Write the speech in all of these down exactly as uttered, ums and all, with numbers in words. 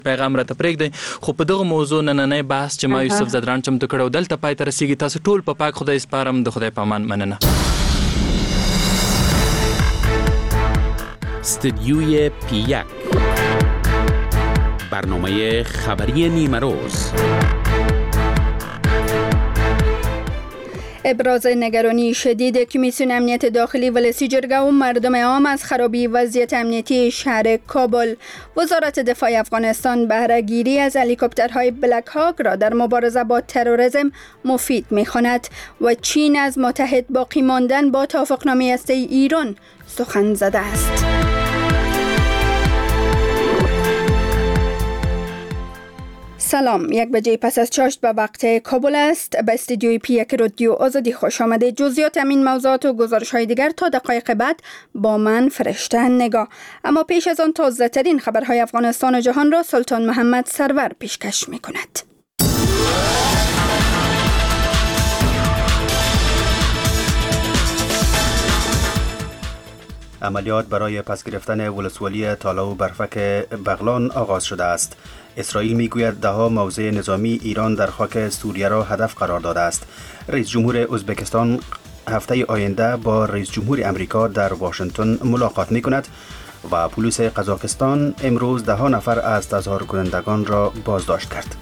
پیغام راته پرېږدئ. خو په دغه موضوع نننی بحث چې ما یوسف زدران چمتو کړی و دلته پای ته رسیږي. تاسو ټول په پاک خدای سپارم. د خدای په امان. مننه. استدیوی پی یک، برنامه خبری نیمه روز. ابراز نگرانی شدید کمیسیون امنیت داخلی ولسی جرگه و مردم عام از خرابی وضعیت امنیتی شهر کابل. وزارت دفاع افغانستان بهره گیری از هلیکوپترهای بلک هاک را در مبارزه با تروریسم مفید می‌خواند و چین از متحد باقی ماندن با توافقنامه هسته‌ای ایران سخن زده است. سلام، یک بجه پس از چاشت به وقت کابل است. به استودیوی پی یک رادیو آزادی خوش آمده. جزئیات همین موضوعات و گزارش های دیگر تا دقایق بعد با من فرشته نگاه. اما پیش از آن تازه ترین خبرهای افغانستان و جهان را سلطان محمد سرور پیشکش می کند. عملیات برای پس گرفتن ولسوالی تالا و برفک بغلان آغاز شده است. اسرائیل میگوید دهها موضع نظامی ایران در خاک سوریه را هدف قرار داده است. رئیس جمهور ازبکستان هفته آینده با رئیس جمهور امریکا در واشنگتن ملاقات می کند و پلیس قزاقستان امروز ده ها نفر از تظاهر کنندگان را بازداشت کرد.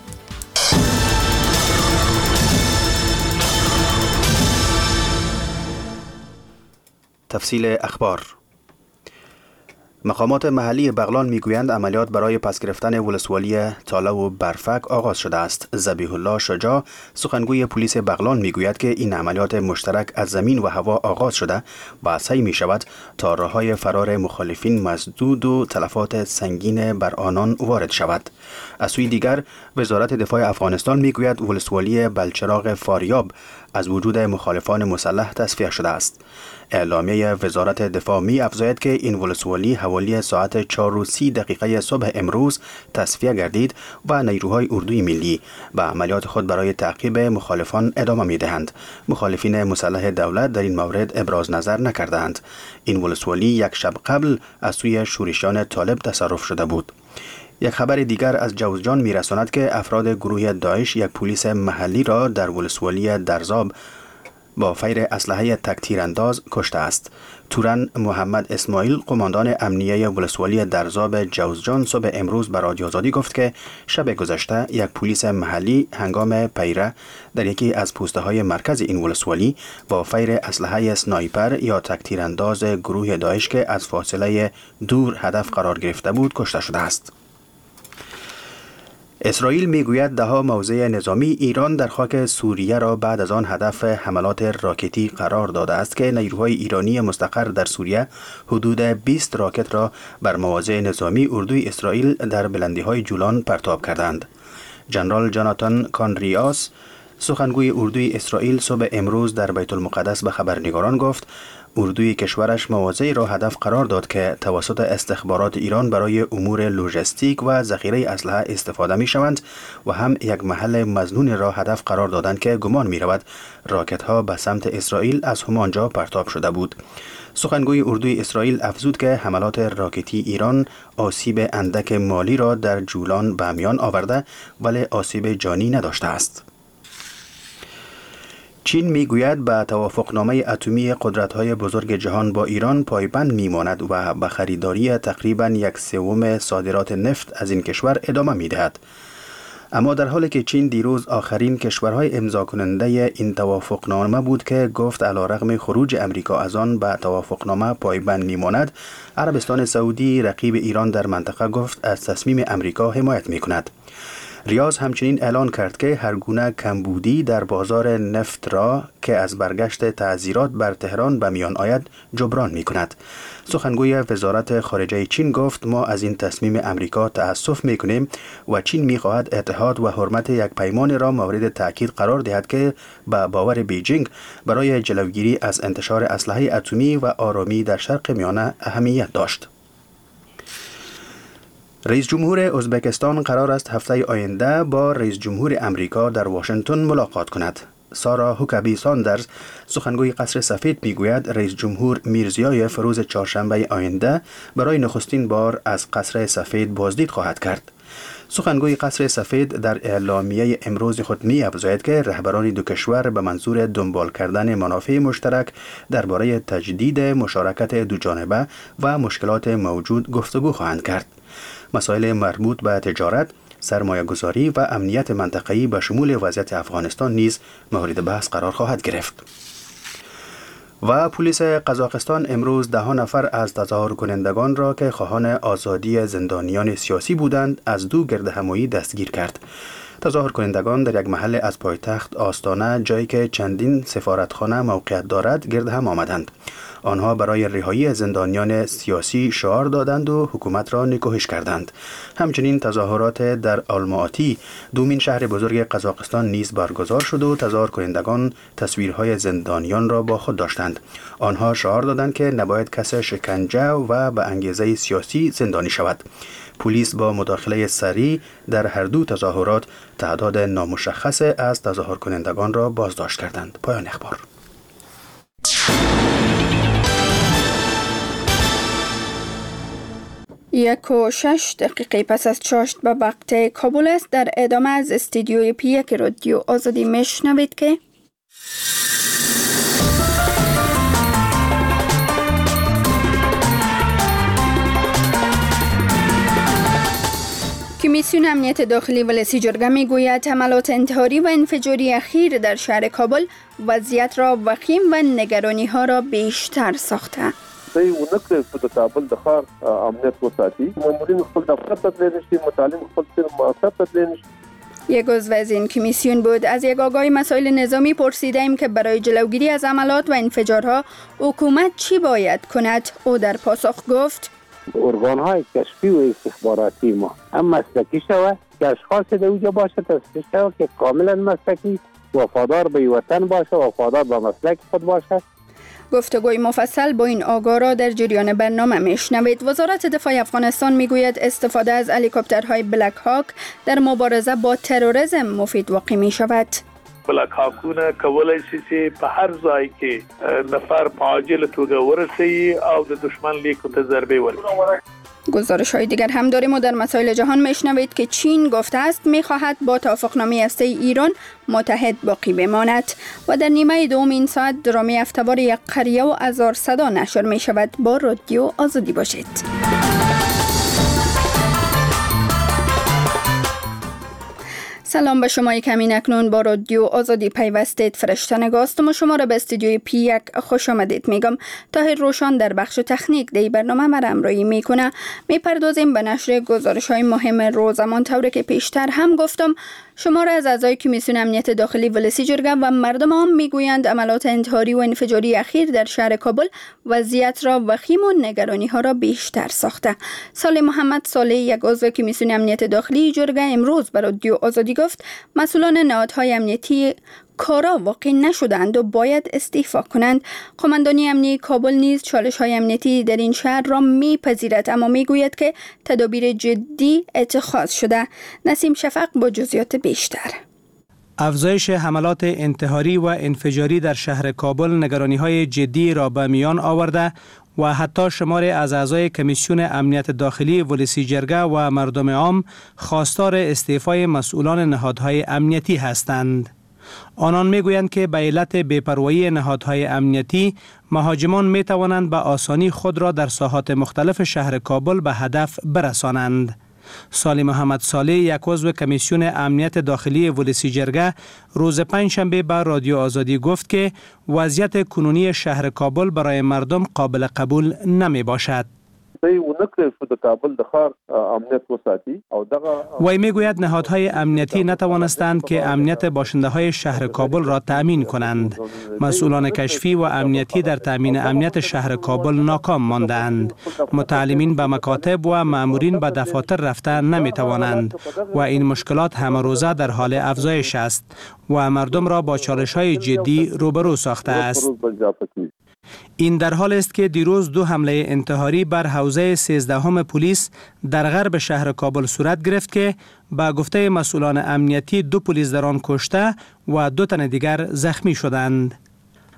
تفصیل اخبار. مقامات محلی بغلان میگویند عملیات برای پس گرفتن ولسوالی تالا و برفک آغاز شده است. ذبیح الله شجاع سخنگوی پلیس بغلان میگوید که این عملیات مشترک از زمین و هوا آغاز شده و سعی می شود تا راههای فرار مخالفین مسدود و تلفات سنگین بر آنان وارد شود. از سوی دیگر وزارت دفاع افغانستان میگوید ولسوالی بلچراغ فاریاب از وجود مخالفان مسلح تصفیه شده است. اعلامیه وزارت دفاع می افزاید که این ولسوالی حوالی ساعت چهار و سی دقیقه صبح امروز تصفیه گردید و نیروهای اردوی ملی به عملیات خود برای تعقیب مخالفان ادامه می دهند. مخالفین مسلح دولت در این مورد ابراز نظر نکردند. این ولسوالی یک شب قبل از سوی شورشیان طالب تصرف شده بود. یک خبر دیگر از جوزجان می رساند که افراد گروه داعش یک پلیس محلی را در ولسوالی درزاب با فیر اسلحه تک تیرانداز کشته است. تورن محمد اسماعیل قماندان امنیه ولسوالی درزاب جوزجان صبح امروز به رادیو آزادی گفت که شب گذشته یک پلیس محلی هنگام پیره در یکی از پوسته های مرکز این ولسوالی با فیر اسلحه سنایپر یا تک تیرانداز گروه داعش که از فاصله دور هدف قرار گرفته بود کشته شده است. اسرائیل میگوید دهها موضع نظامی ایران در خاک سوریه را بعد از آن هدف حملات راکتی قرار داده است که نیروهای ایرانی مستقر در سوریه حدود بیست راکت را بر مواضع نظامی اردوی اسرائیل در بلندی‌های جولان پرتاب کردند. جنرال جاناتان کانریاس سخنگوی اردوی اسرائیل صبح امروز در بیت المقدس به خبرنگاران گفت اردوی کشورش مواضعی را هدف قرار داد که توسط استخبارات ایران برای امور لوجستیک و ذخیره اسلحه استفاده می شوند و هم یک محل مظنون را هدف قرار دادند که گمان می رود راکت ها به سمت اسرائیل از همانجا پرتاب شده بود. سخنگوی اردوی اسرائیل افزود که حملات راکتی ایران آسیب اندک مالی را در جولان به میان آورده ولی آسیب جانی نداشته است. چین میگوید به توافقنامه اتمی قدرت‌های بزرگ جهان با ایران پایبند میماند و به خریداری تقریباً یک سوم صادرات نفت از این کشور ادامه میدهد. اما در حالی که چین دیروز آخرین کشورهای امضا کننده این توافقنامه بود که گفت علیرغم خروج امریکا از آن به توافقنامه پایبند میماند، عربستان سعودی رقیب ایران در منطقه گفت از تصمیم امریکا حمایت میکند. ریاض همچنین اعلان کرد که هر گونه کمبودی در بازار نفت را که از برگشت تعزیرات بر تهران به میان آید جبران می کند. سخنگوی وزارت خارجه چین گفت ما از این تصمیم امریکا تأسف می کنیم و چین می خواهد اتحاد و حرمت یک پیمان را مورد تأکید قرار دهد که به باور بیجینگ برای جلوگیری از انتشار اسلحه اتمی و آرامی در شرق میانه اهمیت داشت. رئیس جمهور ازبکستان قرار است هفته آینده با رئیس جمهور امریکا در واشنگتن ملاقات کند. سارا هوکابی ساندرز سخنگوی قصر سفید میگوید رئیس جمهور میرزیایف روز چهارشنبه آینده برای نخستین بار از قصر سفید بازدید خواهد کرد. سخنگوی قصر سفید در اعلامیه امروز خود می افزاید که رهبران دو کشور به منظور دنبال کردن منافع مشترک درباره تجدید مشارکت دوجانبه و مشکلات موجود گفتگو خواهند کرد. مسائل مربوط به تجارت، سرمایه گذاری و امنیت منطقه‌ای به شمول وضعیت افغانستان نیز مورد بحث قرار خواهد گرفت. و پلیس قزاقستان امروز ده نفر از تظاهر کنندگان را که خواهان آزادی زندانیان سیاسی بودند از دو گردهمایی دستگیر کرد. تظاهر کنندگان در یک محل از پایتخت آستانه، جایی که چندین سفارتخانه موقعیت دارد، گرد هم آمدند. آنها برای رهایی زندانیان سیاسی شعار دادند و حکومت را نکوهش کردند. همچنین تظاهرات در آلماتی، دومین شهر بزرگ قزاقستان، نیز برگزار شد و تظاهر کنندگان تصویرهای زندانیان را با خود داشتند. آنها شعار دادند که نباید کس شکنجه و به انگیزه سیاسی زندانی شود. پلیس با مداخله سریع در هر دو تظاهرات تعداد نامشخص از تظاهر کنندگان را بازداشت کردند. پایان اخبار. یک و شش دقیقه پس از چاشت به وقت کابل است. در ادامه از استودیوی پی یک رادیو آزادی میشنوید که کمیسیون امنیت داخلی ولسی جرگه می گوید حملات انتحاری و انفجاری اخیر در شهر کابل وضعیت را وخیم و نگرانی ها را بیشتر ساخته. دی ونکړي چې د کابل د ښار امنیت وساتي، مامورین خپل دفتر ته تللی نشي، متعلم خپل مؤسسه ته تللی نشي. یک عضو از این کمیسیون بود. از یک آگاه مسائل نظامی پرسیدیم که برای جلوگیری از حملات و انفجارها حکومت چی باید کند. او در پاسخ گفت: ارگان‌های کشفی و استخباراتی ما هم مسلکی شود که اشخاص در اونجا باشه، تصفیه شود که کاملا مسلکی، وفادار به وطن باشه، وفادار به مسلک خود باشه. گفتگوی مفصل با این آگاه را در جریان برنامه میشنوید. وزارت دفاع افغانستان میگوید استفاده از هلیکوپترهای بلک هاک در مبارزه با تروریسم مفید واقع می شود. بلک هاکونه کولای شي چې په هر ځای کې نفر په عاجله توګه ورسوي او د دشمن لیکو ته ضربه ورکړي. گزارش های دیگر هم داریم و در مسائل جهان میشنوید که چین گفته است میخواهد با توافقنامه هسته ایران متحد باقی بماند. و در نیمه دوم این ساعت درامی هفته‌وار یک قریه و هزار صدا نشر می شود. با رادیو آزادی باشید. سلام به شما. کمین اکنون با رادیو آزادی پیوستید. فرشته نگاستم و شما را به استودیوی پی یک خوش آمدید میگم. طاهر روشان در بخش تکنیک دی برنامه مرا همراهی میکنه. میپردازیم به نشر گزارش های مهم روز. همانطور که پیشتر هم گفتم، شماره از اعضای کمیسیون امنیت داخلی ولسی جرگه و مردم عام میگویند عملات انتحاری و انفجاری اخیر در شهر کابل وضعیت را وخیم و نگرانی ها را بیشتر ساخته. صالح محمد صالح، یک عضو کمیسیون امنیت داخلی جرگه، امروز به رادیو آزادی گفت مسئولان نهادهای امنیتی کارا واقع نشدند و باید استعفا کنند. قماندانی امنیتی کابل نیز چالش های امنیتی در این شهر را میپذیرد، اما میگوید که تدابیر جدی اتخاذ شده. نسیم شفق با جزئیات بیشتر. افزایش حملات انتحاری و انفجاری در شهر کابل نگرانی‌های جدی را به میان آورده و حتی شماری از اعضای کمیسیون امنیت داخلی ولسی جرگه و مردم عام خواستار استعفای مسئولان نهادهای امنیتی هستند. آنان میگویند که به علت بی‌پروایی نهادهای امنیتی مهاجمان می توانند به آسانی خود را در ساحات مختلف شهر کابل به هدف برسانند. صالح محمد صالح، یک عضو کمیسیون امنیت داخلی ولسی جرگه، روز پنجشنبه به رادیو آزادی گفت که وضعیت کنونی شهر کابل برای مردم قابل قبول نمی باشد. وی میگوید نهادهای امنیتی نتوانستند که امنیت باشنده های شهر کابل را تأمین کنند. مسئولان کشفی و امنیتی در تأمین امنیت شهر کابل ناکام ماندند. متعلمین به مکاتب و مامورین به دفاتر رفته نمی توانند و این مشکلات همه روزه در حال افزایش است و مردم را با چالش های جدی روبرو ساخته است. این در حال است که دیروز دو حمله انتحاری بر حوزه سیزدهم پلیس در غرب شهر کابل صورت گرفت که با گفته مسئولان امنیتی دو پلیس در آن کشته و دو تن دیگر زخمی شدند.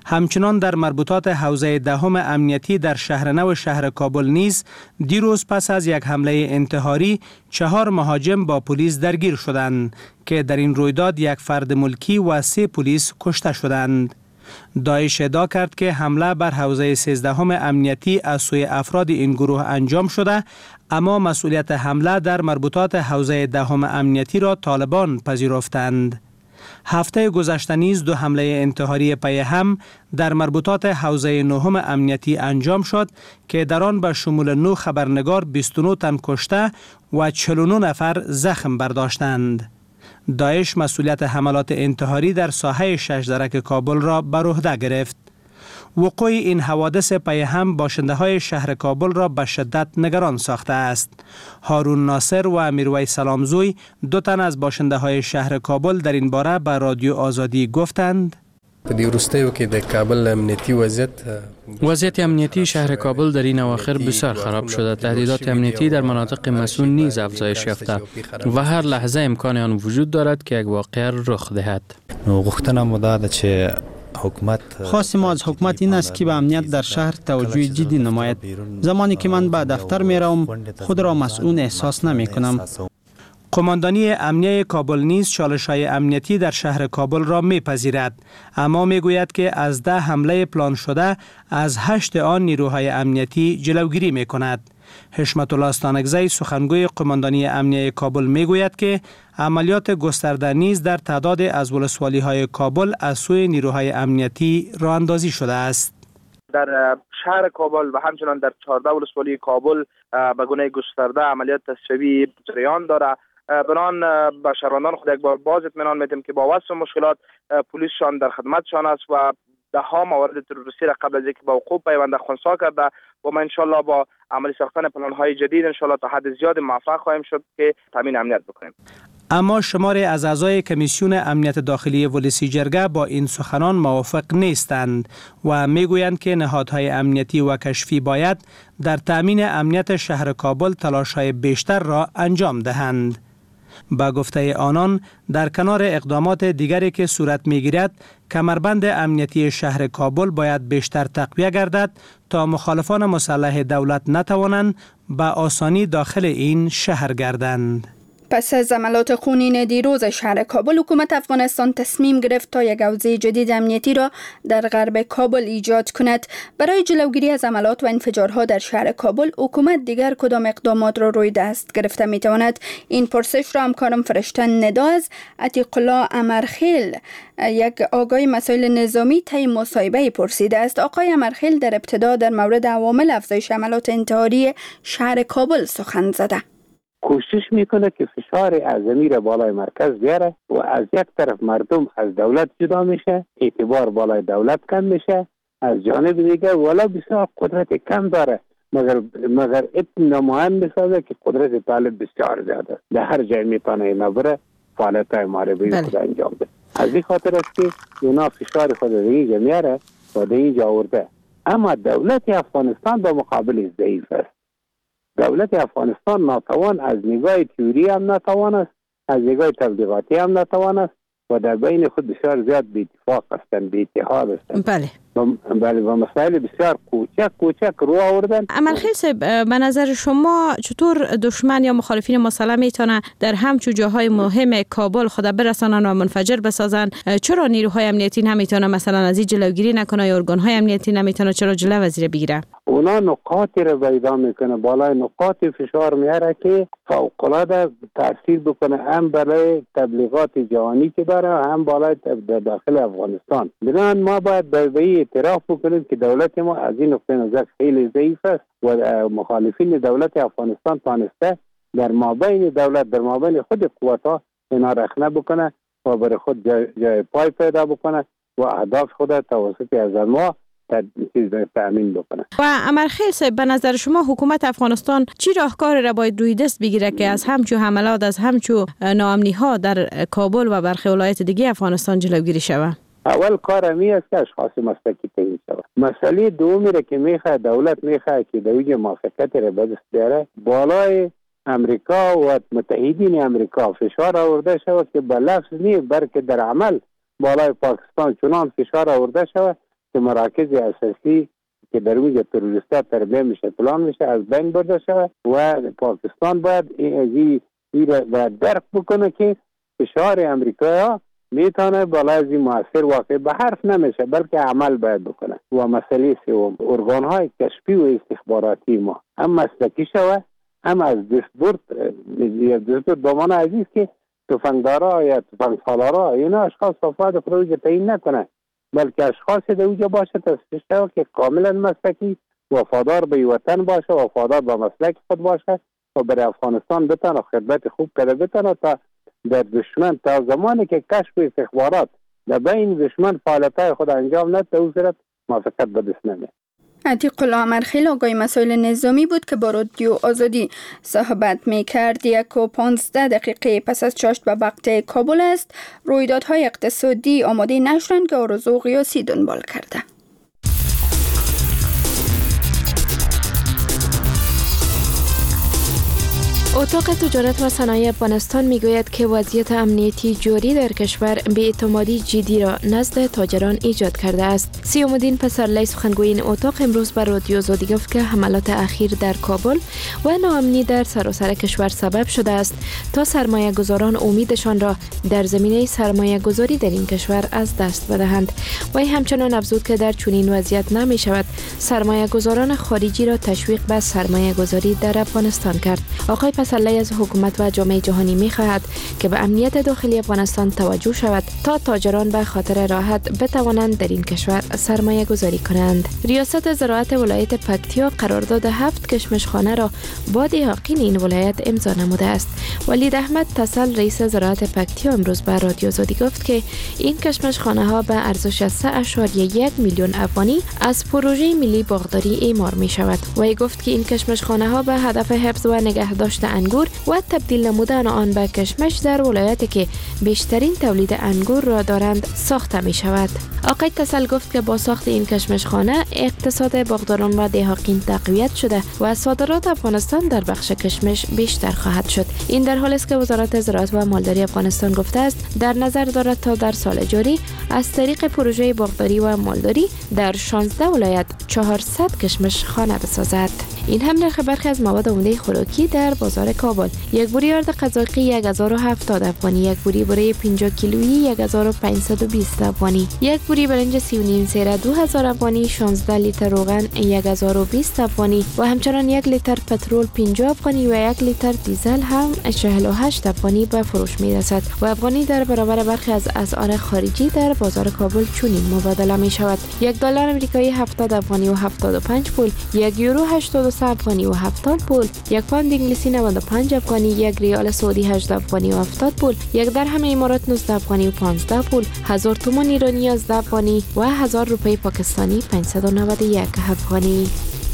همچنان در مربوطات حوزه دهم امنیتی در شهر نو شهر کابل نیز دیروز پس از یک حمله انتحاری چهار مهاجم با پلیس درگیر شدند که در این رویداد یک فرد ملکی و سه پلیس کشته شدند. داعش ادعا کرد که حمله بر حوزه سیزدهم امنیتی از سوی افراد این گروه انجام شده، اما مسئولیت حمله در مربوطات حوزه دهم امنیتی را طالبان پذیرفتند. هفته گذشته نیز دو حمله انتحاری پی هم در مربوطات حوزه نهم امنیتی انجام شد که در آن به شمول نه خبرنگار بیست و نه تن کشته و چهل و نه نفر زخم برداشتند. داعش مسئولیت حملات انتحاری در ساحه شش درک کابل را بر عهده گرفت. وقوع این حوادث پی هم باشنده های شهر کابل را به شدت نگران ساخته است. هارون ناصر و میرویس سلامزوی دو تن از باشنده های شهر کابل در این باره به رادیو آزادی گفتند: په دې وروستیو کې د کابل امنیتی وضعیت وضعیت امنیتی شهر کابل در این اواخر بسیار خراب شده. تهدیدات امنیتی در مناطق مسون نیز افزایش یافته و هر لحظه امکان آن وجود دارد که یک واقعه رخ دهد. نو غوښتنه مو دا ده چې حکومت خواست ما از حکومت این است که به امنیت در شهر توجه جدی نماید. زمانی که من به دفتر می روم خود را مسئول احساس نمی کنم. قماندانی امنیه کابل نیز چالش‌های امنیتی در شهر کابل را می‌پذیرد، اما می‌گوید که از ده حمله پلان شده از هشت آن نیروهای امنیتی جلوگیری می‌کند. حشمت الله استانکزی سخنگوی قماندانی امنیه کابل می‌گوید که عملیات گسترده نیز در تعداد از ولسوالی‌های کابل از سوی نیروهای امنیتی راه اندازی شده است. در شهر کابل و همچنان در چهارده ولسوالی کابل به گونه گسترده عملیات تصفیه‌ای جریان دارد. بنان به شهروندان خود یک بار باز اطمینان میدیم که با وصف مشکلات پلیسشان در خدمتشان است و ده ها موارد تروریستی را قبل از اینکه با وقوع پیوند خنثی کرده و ما انشالله با عملی ساختن پلان‌های جدید انشالله تا حد زیاد موفق خواهیم شد که تامین امنیت بکنیم. اما شماری از اعضای کمیسیون امنیت داخلی ولسی جرگه با این سخنان موافق نیستند و میگویند که نهادهای امنیتی و کشفی باید در تامین امنیت شهر کابل تلاش‌های بیشتر را انجام دهند. با گفته آنان در کنار اقدامات دیگری که صورت می‌گیرد، کمربند امنیتی شهر کابل باید بیشتر تقویه گردد تا مخالفان مسلح دولت نتوانند به آسانی داخل این شهر گردند. پس از عملیات خونین دیروز شهر کابل، حکومت افغانستان تصمیم گرفت تا یک حوزه جدید امنیتی را در غرب کابل ایجاد کند. برای جلوگیری از عملیات و انفجارها در شهر کابل، حکومت دیگر کدام اقدامات را روی دست گرفته می تواند؟ این پرسش را همکارم فرشته ندا از عتیق الله امرخیل، یک آگاه مسائل نظامی، طی مصاحبه پرسیده است. آقای امرخیل در ابتدا در مورد عوامل افزایش عملیات انتحاری شهر کابل سخن زده. کوشش میکنه که فشار اعظمی را بالای مرکز بیاره و از یک طرف مردم از دولت جدا میشه، اعتبار بالای دولت کم میشه، از جانب دیگه ولی بسیار قدرت کم داره مگر مگر اتنا مهم میسازه که قدرت طالب بسیار زیاده، در هر جای میتونه اینا بره فعالیت های محاربی خود انجام ده. از این خاطر است که اینا فشار خود دیگه میاره و در اینجا آورده. اما دولت افغانستان به مقابل ضعیف است. دولت افغانستان ناتوان از نگاه تئوری هم ناتوان است، از نگاه تبلیغاتی هم ناتوان است و در بین خود بسیار زیاد بی اتفاق هستند، بی اتحاد هستند. بله. بله و مسائل بسیار کوچک کوچک رو آوردن. امرخیل صاحب، به نظر شما چطور دشمن یا مخالفین مسلح میتونه در همچون جاهای مهم کابل خود برسانن و منفجر بسازن؟ چرا نیروهای امنیتی نمیتونه مثلا از این جلوگیری نکنه یا ارگانهای امنیتی نمیتونه چرا جلو وزیر بگیره؟ اونا نقاطی رو پیدا میکنه، بالای نقاط فشار میاره که فوق‌العاده تاثیر بکنه، هم برای تبلیغات جهانی که داره هم بالای داخل افغانستان. بنابراین ما باید به اعتراف بکنیم که دولت ما از این نقطه نظر خیلی ضعیف است و مخالفین دولت افغانستان تانسته در مابین دولت در مابین خود قوت‌ها اینا رخنه بکنه و برای خود جای, جای پای پیدا بکنه و اهداف خود توسط از ما تأمین بکنه. و امرخیل صاحب، به نظر شما حکومت افغانستان چی راهکاری را باید روی دست بگیره که از همچو حملات، از همچو ناامنی ها در کابل و برخی ولایات دیگه افغانستان جلوگیری شود؟ اول کار امی است که اشخاص مسلکی تعیین شود. مسئله دومی را که میخواد دولت میخواد که دوی موافقت را به دست بیاره، بالای امریکا و متحدین امریکا فشار آورده شود که به لفظ نیست بلکه در عمل بالای پاکستان چنان فشار آورده شود که مراکز اساسی که در وجه تروریستا تربیه میشه پلان میشه از بین برده شود و پاکستان باید این را درک بکنه که فشار امریکا میتونه بالای از این موثر واقع به حرف نمیشه بلکه عمل باید بکنه. و مسئله سوم ارگان های کشفی و استخباراتی ما هم مسلکی شود هم از دستبرد دستبرد بامان عزیز که تفنگدارا یا تفنگسالارا اینا اشخاص افراد خروج تعیین نکنه بلکه اشخاص در اوجا باشه تصفیه شود که کاملا مسلکی وفادار به وطن باشه وفادار به مسلک خود باشه و برای افغانستان بتونه خدمت خوب کرده بتونه تا در دشمن تا زمانی که کشف استخبارات در بین دشمن فعالیت‌های خود انجام نده او صورت موافقت به دست نمیاد. عتیق الله عمرخیل آقای مسائل نظامی بود که با رادیو آزادی صحبت می کرد. یک و پانزده دقیقه پس از چاشت به وقت کابل است. رویدادهای اقتصادی آماده نشرند که آرزو قیاسی دنبال کرده. اتاق تجارت و صنایع افغانستان میگوید که وضعیت امنیتی جاری در کشور بی‌اعتمادی جدی را نزد تاجران ایجاد کرده است. سیام‌الدین پسرلی سخنگوی این اتاق امروز بر رادیو آزادی گفت که حملات اخیر در کابل و ناامنی در سراسر کشور سبب شده است تا سرمایه گذاران امیدشان را در زمینه سرمایه گذاری در این کشور از دست بدهند. و همچنان افزود که در چنین وضعیت نمی شود سرمایه گذاران خارجی را تشویق به سرمایه گذاری در افغانستان کرد. آقای پسرلی از حکومت و جامعه جهانی می خواهد که به امنیت داخلی افغانستان توجه شود تا تاجران به خاطر راحت بتوانند در این کشور سرمایه گذاری کنند. ریاست زراعت ولایت پکتیا قرارداد هفت کشمشخانه را با دهاقین این ولایت امضا نموده است. ولید احمد تسل رئیس زراعت پکتیا امروز به رادیو آزادی گفت که این کشمشخانه ها به ارزش سه اشاریه یک میلیون افغانی از پروژه ملی باغداری اعمار می شود. و گفت که این کشمشخانه ها به هدف حفظ و نگهداشت انگور و تبدیل نمودن آن به کشمش در ولایتی که بیشترین تولید انگور را دارند ساخته می شود. آقای تسل گفت که با ساخت این کشمشخانه اقتصاد باغداران و دهاقین تقویت شده و صادرات افغانستان در بخش کشمش بیشتر خواهد شد. این در حالی است که وزارت زراعت و مالداری افغانستان گفته است در نظر دارد تا در سال جاری از طریق پروژه باغداری و مالداری در شانزده ولایت چهارصد کشمشخانه بسازد. این هم نرخ برخی از مواد عمده خوراکی در بازار کابل. یک بوری آرد قزاقی صد و هفتاد افغانی، یک بوری برای پنجاه کیلویی صد و پنجصد و بیست افغانی، یک بوری برنج سی و نیم سیره دو هزار افغانی، شانزده لیتر روغن صد و بیست افغانی و همچنان یک لیتر پترول پنجاه افغانی و یک لیتر دیزل هم چهل و هشت افغانی به فروش می رسد. و افغانی در برابر برخی از اسعار خارجی در بازار کابل چنین مبادله می شود: یک دلار آمریکایی هفتاد افغانی و هفتاد و پنج پول، یک یورو هشتاد و سه افغانی و هفتاد پول، یک پوند انگلیسی نود و پنج افغانی، یک ریال سعودی هجده افغانی و هفتاد پول، یک درهم امارات نوزده افغانی و پانزده پول، هزار تومان ایرانی یازده افغانی و هزار روپیه پاکستانی پانصد و نود و یک افغانی.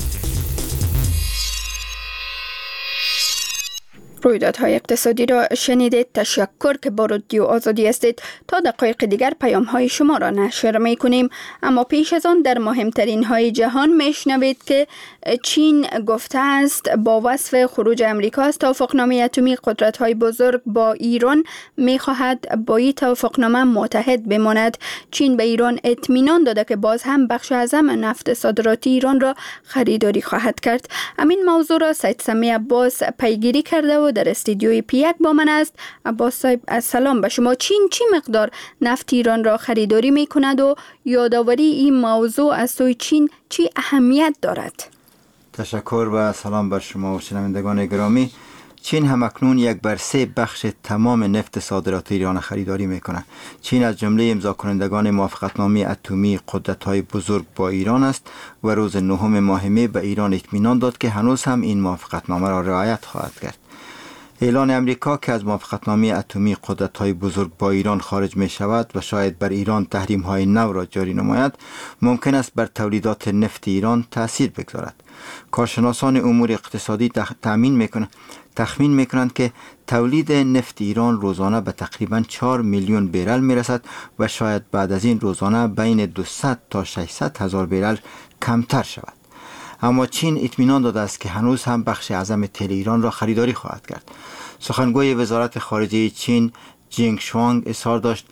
رویدادهای اقتصادی را شنیدید. تشکر که با رادیو آزادی هستید. تا دقایق دیگر پیام های شما را نشر می کنیم، اما پیش از آن در مهمترین های جهان میشنوید که چین گفته است با وصف خروج امریکا از توافقنامه اتمی قدرت های بزرگ با ایران می خواهد با این توافقنامه متحد بماند. چین به ایران اطمینان داده که باز هم بخش اعظم نفت صادراتی ایران را خریداری خواهد کرد. همین موضوع را سید سمی عباس پیگیری کرده و در استودیوی پیک با من است. عباس صاحب سلام به شما. چین چی مقدار نفت ایران را خریداری می کند و یادآوری این موضوع از سوی چین چی اهمیت دارد؟ تشکر و سلام بر شما و شنوندگان گرامی. چین هم اکنون یک بر سه بخش تمام نفت صادرات ایران خریداری می کند. چین از جمله امضا کنندگان موافقتنامه اتمی قدرت‌های بزرگ با ایران است و روز نهم ماه می به ایران اطمینان داد که هنوز هم این موافقتنامه را رعایت خواهد کرد. اعلان امریکا که از موافقتنامه اتمی قدرت‌های بزرگ با ایران خارج می شود و شاید بر ایران تحریم‌های نو را جاری نماید، ممکن است بر تولیدات نفت ایران تأثیر بگذارد. کارشناسان امور اقتصادی تأمین میکنند تخمین میکنند که تولید نفت ایران روزانه به تقریباً چهار میلیون بیرل میرسد و شاید بعد از این روزانه بین دویست تا ششصد هزار بیرل کمتر شود. اما چین اطمینان داده است که هنوز هم بخش اعظم تیل ایران را خریداری خواهد کرد. سخنگوی وزارت خارجه چین جینگ شوانگ اظهار داشت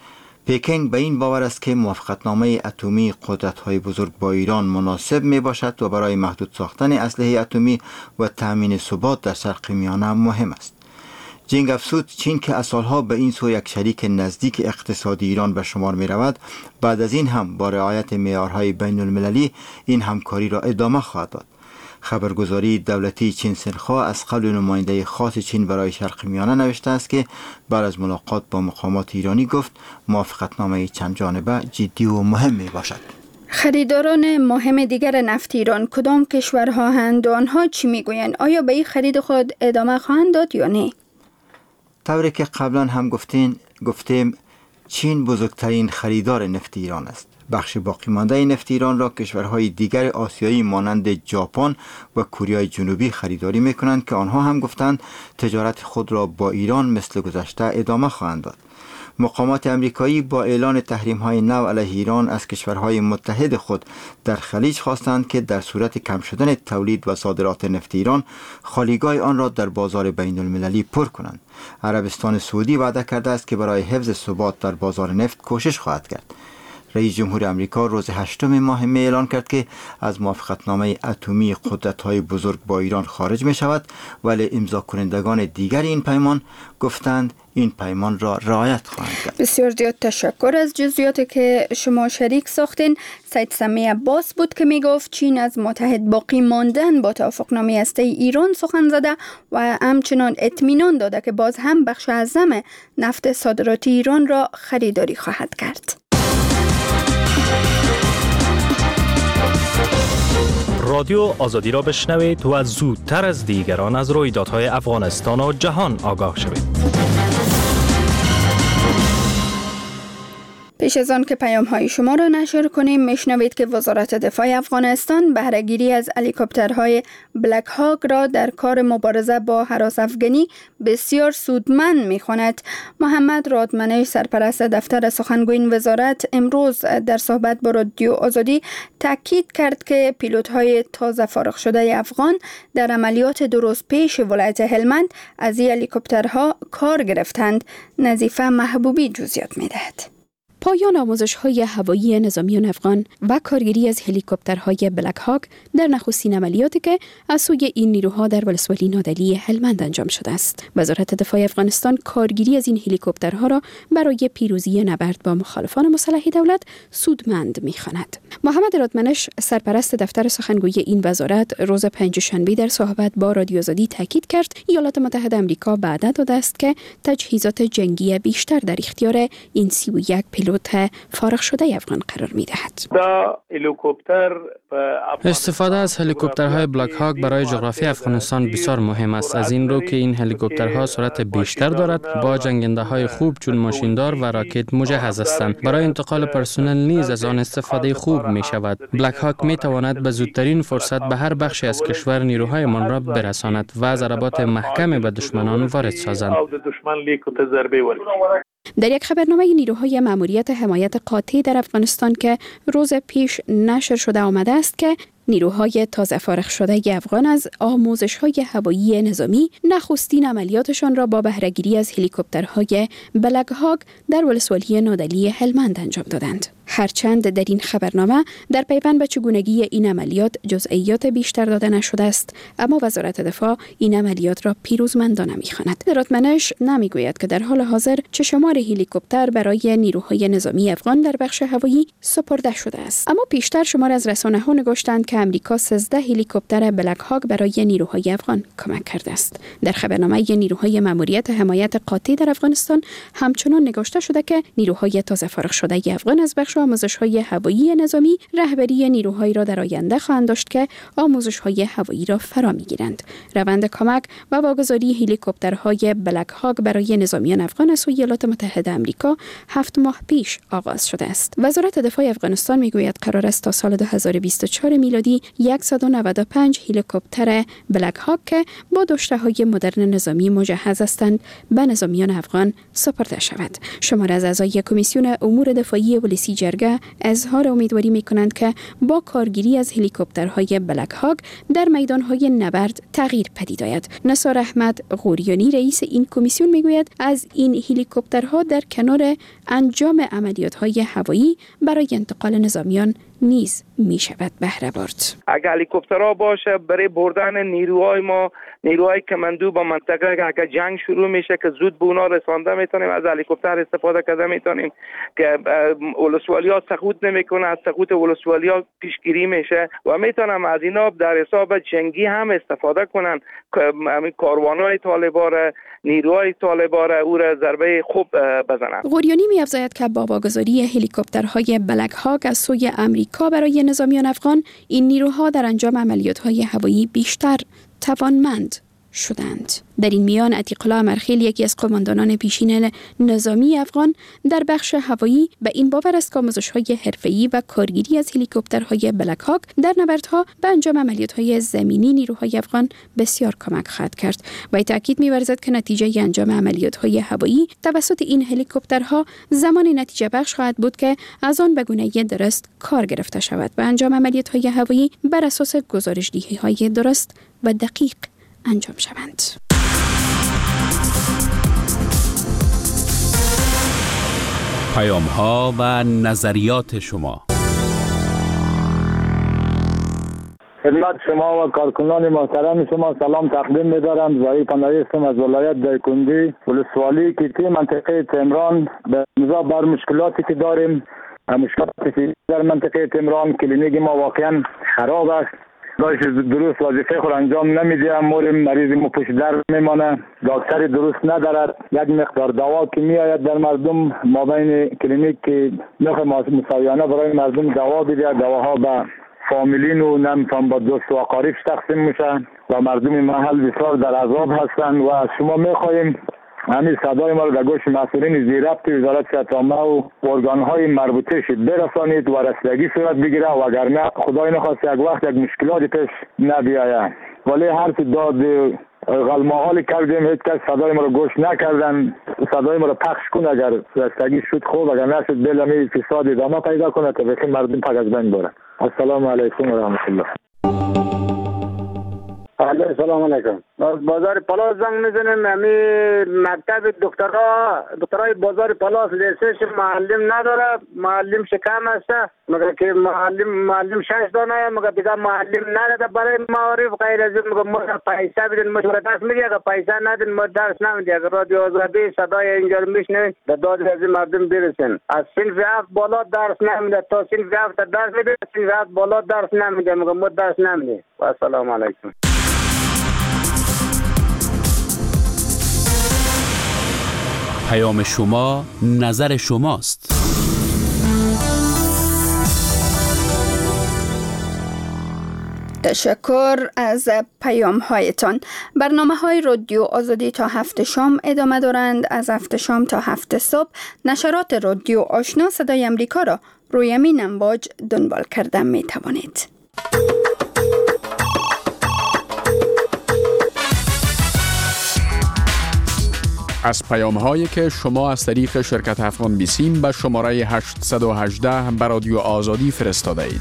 پکینگ به این باور است که موافقتنامه اتمی قدرت‌های بزرگ با ایران مناسب می باشد و برای محدود ساختن اسلحه اتمی و تأمین ثبات در شرق میانه مهم است. جینگ افزود چین که از سالها به این سو یک شریک نزدیک اقتصادی ایران به شمار می رود، بعد از این هم با رعایت معیارهای بین المللی این همکاری را ادامه خواهد داد. خبرگزاری دولتی چین سنخوا از قبل نماینده خاص چین برای شرق میانه نوشته است که بعد از ملاقات با مقامات ایرانی گفت موافقتنامه چند جانبه جدی و مهم می باشد. خریداران مهم دیگر نفت ایران کدام کشورها هستند و آنها چی میگویند؟ آیا به این خرید خود ادامه خواهند داد یا نه؟ طوری که قبلا هم گفتین گفتیم چین بزرگترین خریدار نفت ایران است. بخش باقی مانده نفت ایران را کشورهای دیگر آسیایی مانند ژاپن و کره جنوبی خریداری میکنند که آنها هم گفتند تجارت خود را با ایران مثل گذشته ادامه خواهند داد. مقامات امریکایی با اعلان تحریم‌های نو علیه ایران از کشورهای متحد خود در خلیج خواستند که در صورت کم شدن تولید و صادرات نفت ایران خالیگاه آن را در بازار بین المللی پر کنند. عربستان سعودی وعده کرده است که برای حفظ ثبات در بازار نفت کوشش خواهد کرد. رئیس جمهور آمریکا روز هشتم ماه می اعلان کرد که از موافقتنامه اتمی قدرت‌های بزرگ با ایران خارج می شود، ولی امضا کنندگان دیگر این پیمان گفتند این پیمان را رعایت خواهند کرد. بسیار زیاد تشکر از جزئیاتی که شما شریک ساختین. سید سمیع عباس بود که می گفت چین از متحد باقی ماندن با توافقنامه هسته ایران سخن زده و همچنان اطمینان داده که باز هم بخش اعظم نفت صادراتی ایران را خریداری خواهد کرد. رادیو آزادی را بشنوید و زودتر از دیگران از رویدادهای افغانستان و جهان آگاه شوید. پیش از آن که پیام های شما را نشر کنیم، میشنوید که وزارت دفاع افغانستان بهره‌گیری از هلیکوپترهای بلک هاک را در کار مبارزه با هراس افغانی بسیار سودمند می‌خواند. محمد رادمنی سرپرست دفتر سخنگوی وزارت امروز در صحبت با رادیو آزادی تاکید کرد که پیلوت‌های تازه فارغ شده افغان در عملیات دو روز پیش ولایت هلمند از این هلیکوپترها کار گرفتند. نظیفه محبوبی جزئیات می‌دهد. پایان آموزش‌های هوایی نظامیان افغان و کارگیری از هلیکوپترهای بلک هاک در نخستین عملیاتی که از سوی این نیروها در ولسوالی نادلی هلمند انجام شده است. وزارت دفاع افغانستان کارگیری از این هلیکوپترها را برای پیروزی نبرد با مخالفان مسلح دولت سودمند می‌خواند. محمد رادمنش سرپرست دفتر سخنگوی این وزارت روز پنجشنبه در صحبت با رادیو آزادی تاکید کرد ایالات متحده آمریکا وعده داده است که تجهیزات جنگی بیشتر در اختیار این سی و یک پیلوت فارغ شده افغان قرار می‌دهد. استفاده از هلیکوپترهای بلک هاک برای جغرافی افغانستان بسیار مهم است، از این رو که این هلیکوپترها سرعت بیشتر دارد، با جنگنده‌های خوب چون ماشیندار و راکت مجهز هستند. برای انتقال پرسنل نیز از آن استفاده خوب می شود. بلک هاک می تواند به زودترین فرصت به هر بخشی از کشور نیروهایمان را برساند و ضربات محکم به دشمنان وارد سازند. در یک خبرنامه نیروهای ماموریت حمایت قاطع در افغانستان که روز پیش نشر شده آمده است که نیروهای تازه فارغ شده افغان از آموزش‌های هوایی نظامی نخستین عملیاتشان را با بهره‌گیری از هلیکوپترهای بلک هاک در ولسوالی نادلی هلمند انجام دادند. هرچند در این خبرنامه در پیوند به چگونگی این عملیات جزئیات بیشتر داده نشده است، اما وزارت دفاع این عملیات را پیروزمندانه می‌خواند. رادمنش نمی‌گوید که در حال حاضر چه شمار هلیکوپتر برای نیروهای نظامی افغان در بخش هوایی سپرده شده است، اما پیشتر شمار از رسانه‌ها نگاشتند که امریکا سیزده هلیکوپتر بلک هاک برای نیروهای افغان کمک کرده است. در خبرنامه نیروهای ماموریت حمایت قاطع در افغانستان همچنان نگاشته شده که نیروهای تازه فارغ شده افغان از بخش آموزش‌های هوایی نظامی رهبری نیروهایی را در آینده خواهند داشت که آموزش‌های هوایی را فرا می‌گیرند. روند کمک و واگذاری هلیکوپترهای بلک هاک برای نظامیان افغان از سوی ایالات متحده آمریکا هفت ماه پیش آغاز شده است. وزارت دفاع افغانستان می‌گوید قرار است تا سال دو هزار و بیست و چهار میلادی حدودی صد و نود و پنج هلیکوپتر بلک هاک که با دشته‌های مدرن نظامی مجهز هستند به نظامیان افغان سپرده شود. شمار از اعضای کمیسیون امور دفاعی ولسی جرگه اظهار امیدواری می‌کنند که با کارگیری از هلیکوپترهای بلک هاک در میدان‌های نبرد تغییر پدید آید. نثار احمد غوریانی رئیس این کمیسیون میگوید از این هلیکوپترها در کنار انجام عملیات‌های هوایی برای انتقال نظامیان نیز می شود بهره برد. اگر هلیکوپترها باشه برای بردن نیروهای ما، نیروهای کماندو با منطقه، اگر جنگ شروع میشه که زود به اونا رسانده میتونیم، از هلیکوپتر استفاده کرده میتونیم که ولسوالی ها سقوط نمیکنه، از سقوط ولسوالی ها پیشگیری میشه و میتونم از اینا در حساب جنگی هم استفاده کنن. همین کاروانای طالبان، نیروهای طالبان او را ضربه خوب بزنن. غوریانی می افزاید که با واگذاری هلیکوپترهای بلک هاک از سوی امریکا برای نظامیان افغان، این نیروها در انجام عملیات‌های هوایی بیشتر توانمند شدند. در این میان عتیق الله امرخیل، یکی از قماندانان پیشین نظامی افغان در بخش هوایی، به این باور است که آموزش‌های حرفه‌ای و کارگیری از هلیکوپترهای بلک هاک در نبردها به انجام عملیات‌های زمینی نیروهای افغان بسیار کمک خواهد کرد. و تاکید می‌ورزد که نتیجه انجام عملیات‌های هوایی توسط این هلیکوپترها زمان نتیجه بخش خواهد بود که از آن به گونه درست کار گرفته شود و انجام عملیات‌های هوایی بر اساس گزارش‌دهی‌های درست و دقیق انجام شوند. پیام ها و نظریات شما. خدمت شما و کارکنان محترم شما سلام تقدیم می‌دارم. ظریف پناهی هستم از ولایت دایکندی ولسوالی که منطقه تمران. به نظر بر مشکلاتی که داریم، مشکلاتی که در منطقه تمران کلینیک ما واقعا خراب است، داشت درست وظیفه خود انجام نمیده، امور مریض ما پشت در میمانه، دکتر درست ندارد، یک مقدار دوا که میآید در مردم ما بین کلینیک که نرخ مساویانه برای مردم دوا بده، دواها به فامیلین و نمیتون با دوست و اقارب تقسیم میشن و مردم محل بسیار در عذاب هستند و از شما میخواهیم همین صدای ما رو در گوش مسئولین زیربط وزارت صحت عامه و ارگان‌های مربوطه شد برسانید و رسیدگی صورت بگیره، وگرنه خدای نخواست یک وقت یک مشکلات پیش نبیاید. ولی هر چی داد غلماحالی کردیم، هیچ کس صدای ما رو گوش نکردن. صدای ما رو پخش کن، اگر رسیدگی شد خوب، اگر نشد بلمی فساد ادامه پیدا کنه تا بخیر مردم پاک از بین بره. السلام علیکم و رحمت الله. السلام علیکم. بازار پلاس زنگ میزنیم. همی مکتب دکترها دکترای بازار پلاس لیسش معلم نداره، معلم شکم است، مگر که معلم معلم شش دانه، مگر دیگه معلم نداره برای معارف غیر از این. مگر ما پیسه بدین مشوره درس میدی، اگر پیسه ندین ما درس نمیدی. اگر رادیو آزادی صدای اینجا میشنوین به داد از مردم برسین. از صنف هفت بالا درس نمیده، تا صنف هفت درس میده، صنف هفت بالا درس نمیده، مگر ما درس نمیدی. و السلام علیکم. پیام شما نظر شماست. تشکر از پیام هایتان. برنامه های رادیو آزادی تا هفت شام ادامه دارند. از هفت شام تا هفت صبح نشرات رادیو آشنا صدای امریکا را روی امین امواج دنبال کرده می توانید. از پیام هایی که شما از طریق شرکت افغان بیسیم به شماره هشت یک هشت به رادیو آزادی فرستاده اید.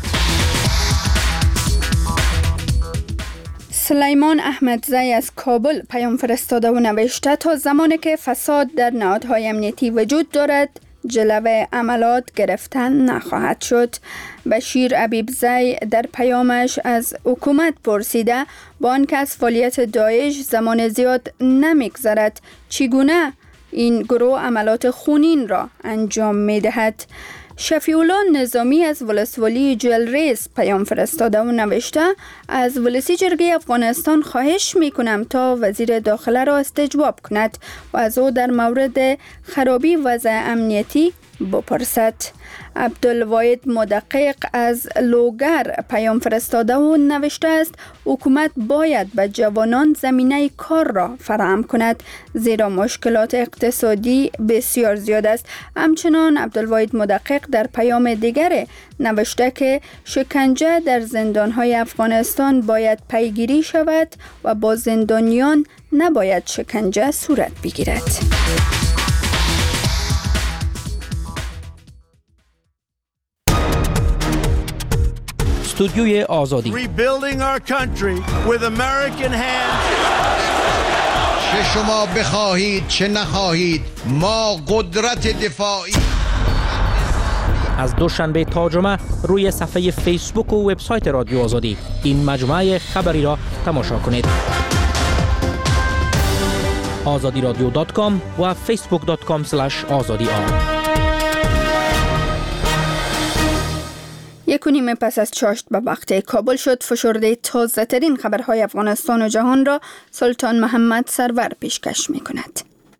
سلیمان احمدزی از کابل پیام فرستاده و نوشته تا زمانی که فساد در نهادهای امنیتی وجود دارد جلوه عملات گرفتن نخواهد شد. بشیر عبیبزی در پیامش از حکومت پرسیده با آنکه از فعالیت داعش زمان زیاد نمیگذرد چگونه این گروه عملات خونین را انجام میدهد. شفیع الله نظامی از ولسوالی جلریز پیام فرستاده و نوشته از ولسی جرگه افغانستان خواهش می کنم تا وزیر داخله را استجواب کند و از او در مورد خرابی وضع امنیتی بپرسد. عبدالواحد مدقق از لوگر پیام فرستاده و نوشته است حکومت باید به جوانان زمینه کار را فراهم کند زیرا مشکلات اقتصادی بسیار زیاد است. همچنان عبدالواحد مدقق در پیام دیگر نوشته که شکنجه در زندانهای افغانستان باید پیگیری شود و با زندانیان نباید شکنجه صورت بگیرد. استودیوی آزادی. Rebuilding our country with American hands. چه شما بخواهید چه نخواهید ما قدرت دفاعی. از دوشنبه تا جمعه روی صفحه فیسبوک و وبسایت رادیو آزادی این مجموعه خبری را تماشا کنید. آزادی رادیو دات کام و فیسبوک دات کام اسلش آزادی آر. یک و نیم پس از چاشت به وقت کابل شد. فشرده تازه ترین خبرهای افغانستان و جهان را سلطان محمد سرور پیشکش می کند.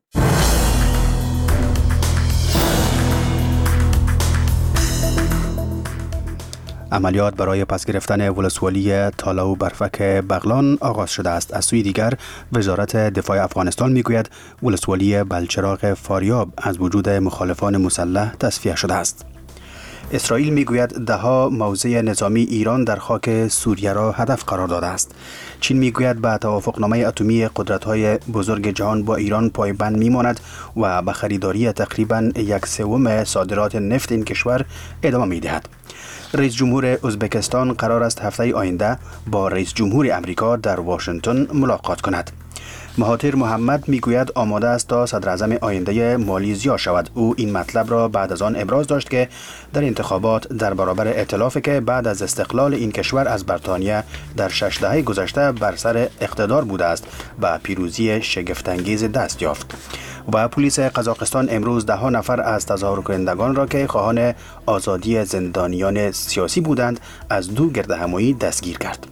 عملیات برای پس گرفتن ولسوالی تالا و برفک بغلان آغاز شده است. از سوی دیگر وزارت دفاع افغانستان میگوید ولسوالی بلچراغ فاریاب از وجود مخالفان مسلح تصفیه شده است. اسرائیل میگوید دهها موضع نظامی ایران در خاک سوریه را هدف قرار داده است. چین میگوید به توافقنامه اتمی قدرت‌های بزرگ جهان با ایران پایبند میماند و به خریداری تقریباً یک سوم صادرات نفت این کشور ادامه میدهد. رئیس جمهور ازبکستان قرار است هفته آینده با رئیس جمهور امریکا در واشنگتن ملاقات کند. مهاتیر محمد میگوید آماده است تا صدر اعظم آینده مالیزیا شود. او این مطلب را بعد از آن ابراز داشت که در انتخابات در برابر ائتلافی که بعد از استقلال این کشور از بریتانیا در شش دهه گذشته بر سر اقتدار بوده است و پیروزی شگفت‌انگیز دست یافت. و پلیس قزاقستان امروز ده ها نفر از تظاهر کنندگان را که خواهان آزادی زندانیان سیاسی بودند از دو گردهمایی دستگیر کرد.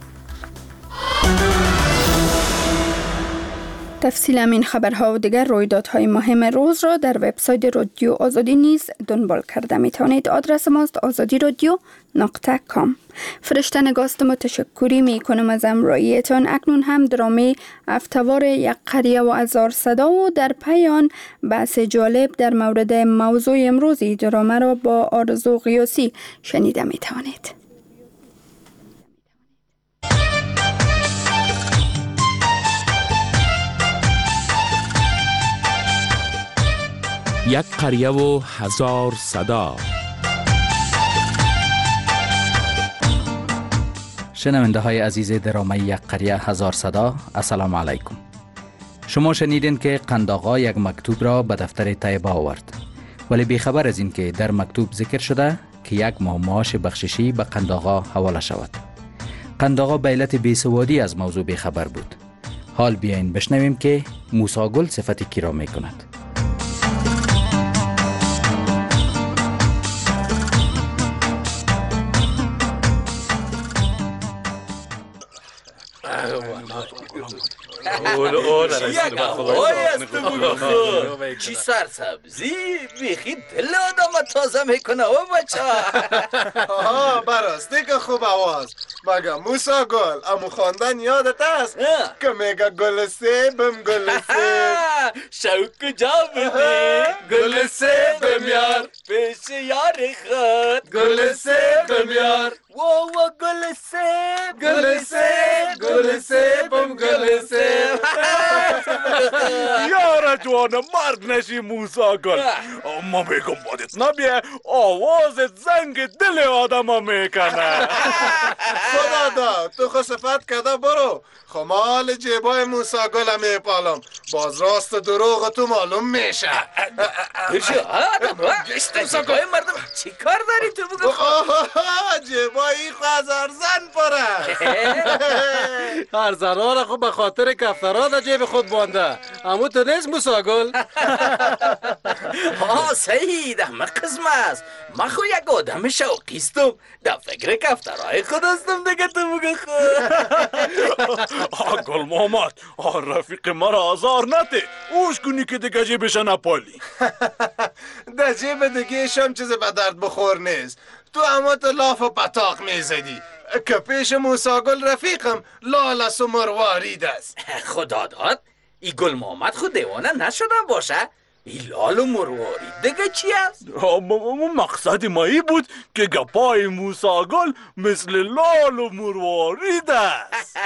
تفصیل همین خبرها و دیگر رویدادهای مهم روز را در وبسایت رادیو آزادی نیز دنبال کرده می توانید. آدرس ماست آزادی رادیو نقطه کام. فرشته نگاست متشکری می کنم از همراهیتان. اکنون هم درامه افتوار یک قریه و هزار صدا و در پیان بحث جالب در مورد موضوع امروزی درامه را با آرزو قیاسی شنیده می توانید. یک قریه و هزار صدا. شنونده های عزیز درامه یک قریه هزار صدا، السلام علیکم. شما شنیدین که قنداقا یک مکتوب را به دفتر طیبه آورد، ولی بیخبر از این که در مکتوب ذکر شده که یک ماه معاش بخششی به قنداقا حواله شود. قنداقا به علت بیسوادی از موضوع بیخبر بود. حال بیاین بشنویم که موسی گل صفت کی را می کند. چی سرسبزی بیخی دل آدم تازه میکنه و بچه آها براستی که خوب آواز مگه موسا گل امو خواندن یادت است که میگه گل سیبم گل سیب شوق کجا بودی گل سیبم یار پیش یار خود گل سیبم یار و و گل سیب گل سیب گل سیبم گل سیب یاره جوانه مرد نشی موسا گل اما میگم بادت نبیه آوازت زنگ دل آدم ها میکنه خدا دا تو خصفت کده برو خمال جیبای موسا گل میپالم باز راست دروغ تو معلوم میشه بشو آدم جیبای مردم چی کار داری تو بگو جیبای از ارزن پره ارزن را خب به خاطر کفترها در جیب خود بانده امو تو نیست موسا گل ها صحیح ده من قسم است من خو یک آدم شوقیستم در فکر کفترهای خود هستم دیگه تو بگو خود گل محمد رفیق مرا آزار نده اوش کنی که دیگه جیبش نپالی در جیب دیگه شم چیز به درد بخور نیست. تو اما تو لاف و پتاق میزدی که پیش موساگل رفیقم لالس و مروارید است. خدا داد ای گل محمد خود دیوانه نشده باشه؟ ای لال و مروارید دیگه چی است؟ مقصد ما ای بود که گپای موساگل مثل لال و مروارید است.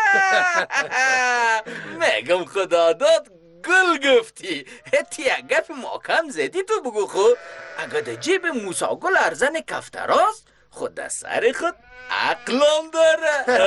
میگم خدا داد گل گفتی. هتی یک گپ محکم زدی تو بگو خود. اگه در جیب موساگل ارزن کفتراست خود در سر خود عقلم داره.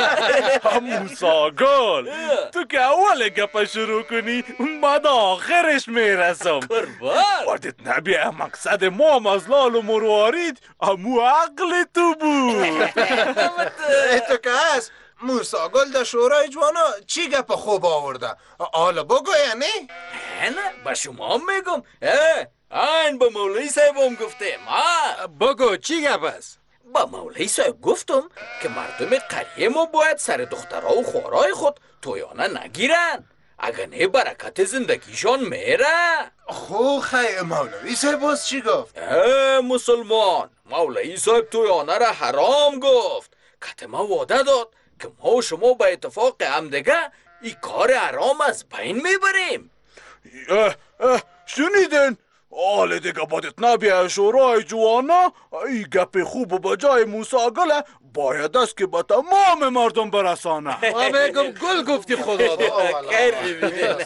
موساگل تو که اول گپ شروع کنی بعد آخرش میرسم. قربان وقتت نبیه مقصد ما هم از لال و مروارید امو عقل تو بود. تو که هست موساگل در شورای جوانا چی گپ خوب آورده؟ حالا بگو یعنی؟ نه با شما میگم. این با مولوی صاحبم گفته. ما بگو چی گپ است؟ با مولوی صاحب گفتم که مردم قریه ما باید سر دخترها و خوارای خود تویانه نگیرن، اگه نه برکت زندگیشان میره. خو خیلی مولوی صاحب باز چی گفت؟ اه مسلمان، مولوی صاحب تویانه را حرام گفت. که ما وعده داد که ما و شما به اتفاق همدیگه ای کار حرام از بین میبریم. اه اه شنیدن؟ حال دیگه بادت نبیه شورای جوانا ای گپ خوب و بجای موساگل باید است که به تمام مردم برسانه. ما بگم گل گفتی خدا داد. خیر ببینید.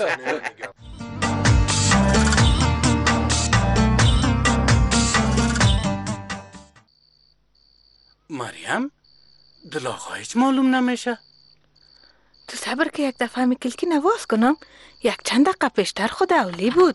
مریم دل آقا هیچ معلوم نمیشه. تو صبر که یک دفعه می کلکی نواز کنم. یک چند دقیقه پیشتر خود اولی بود.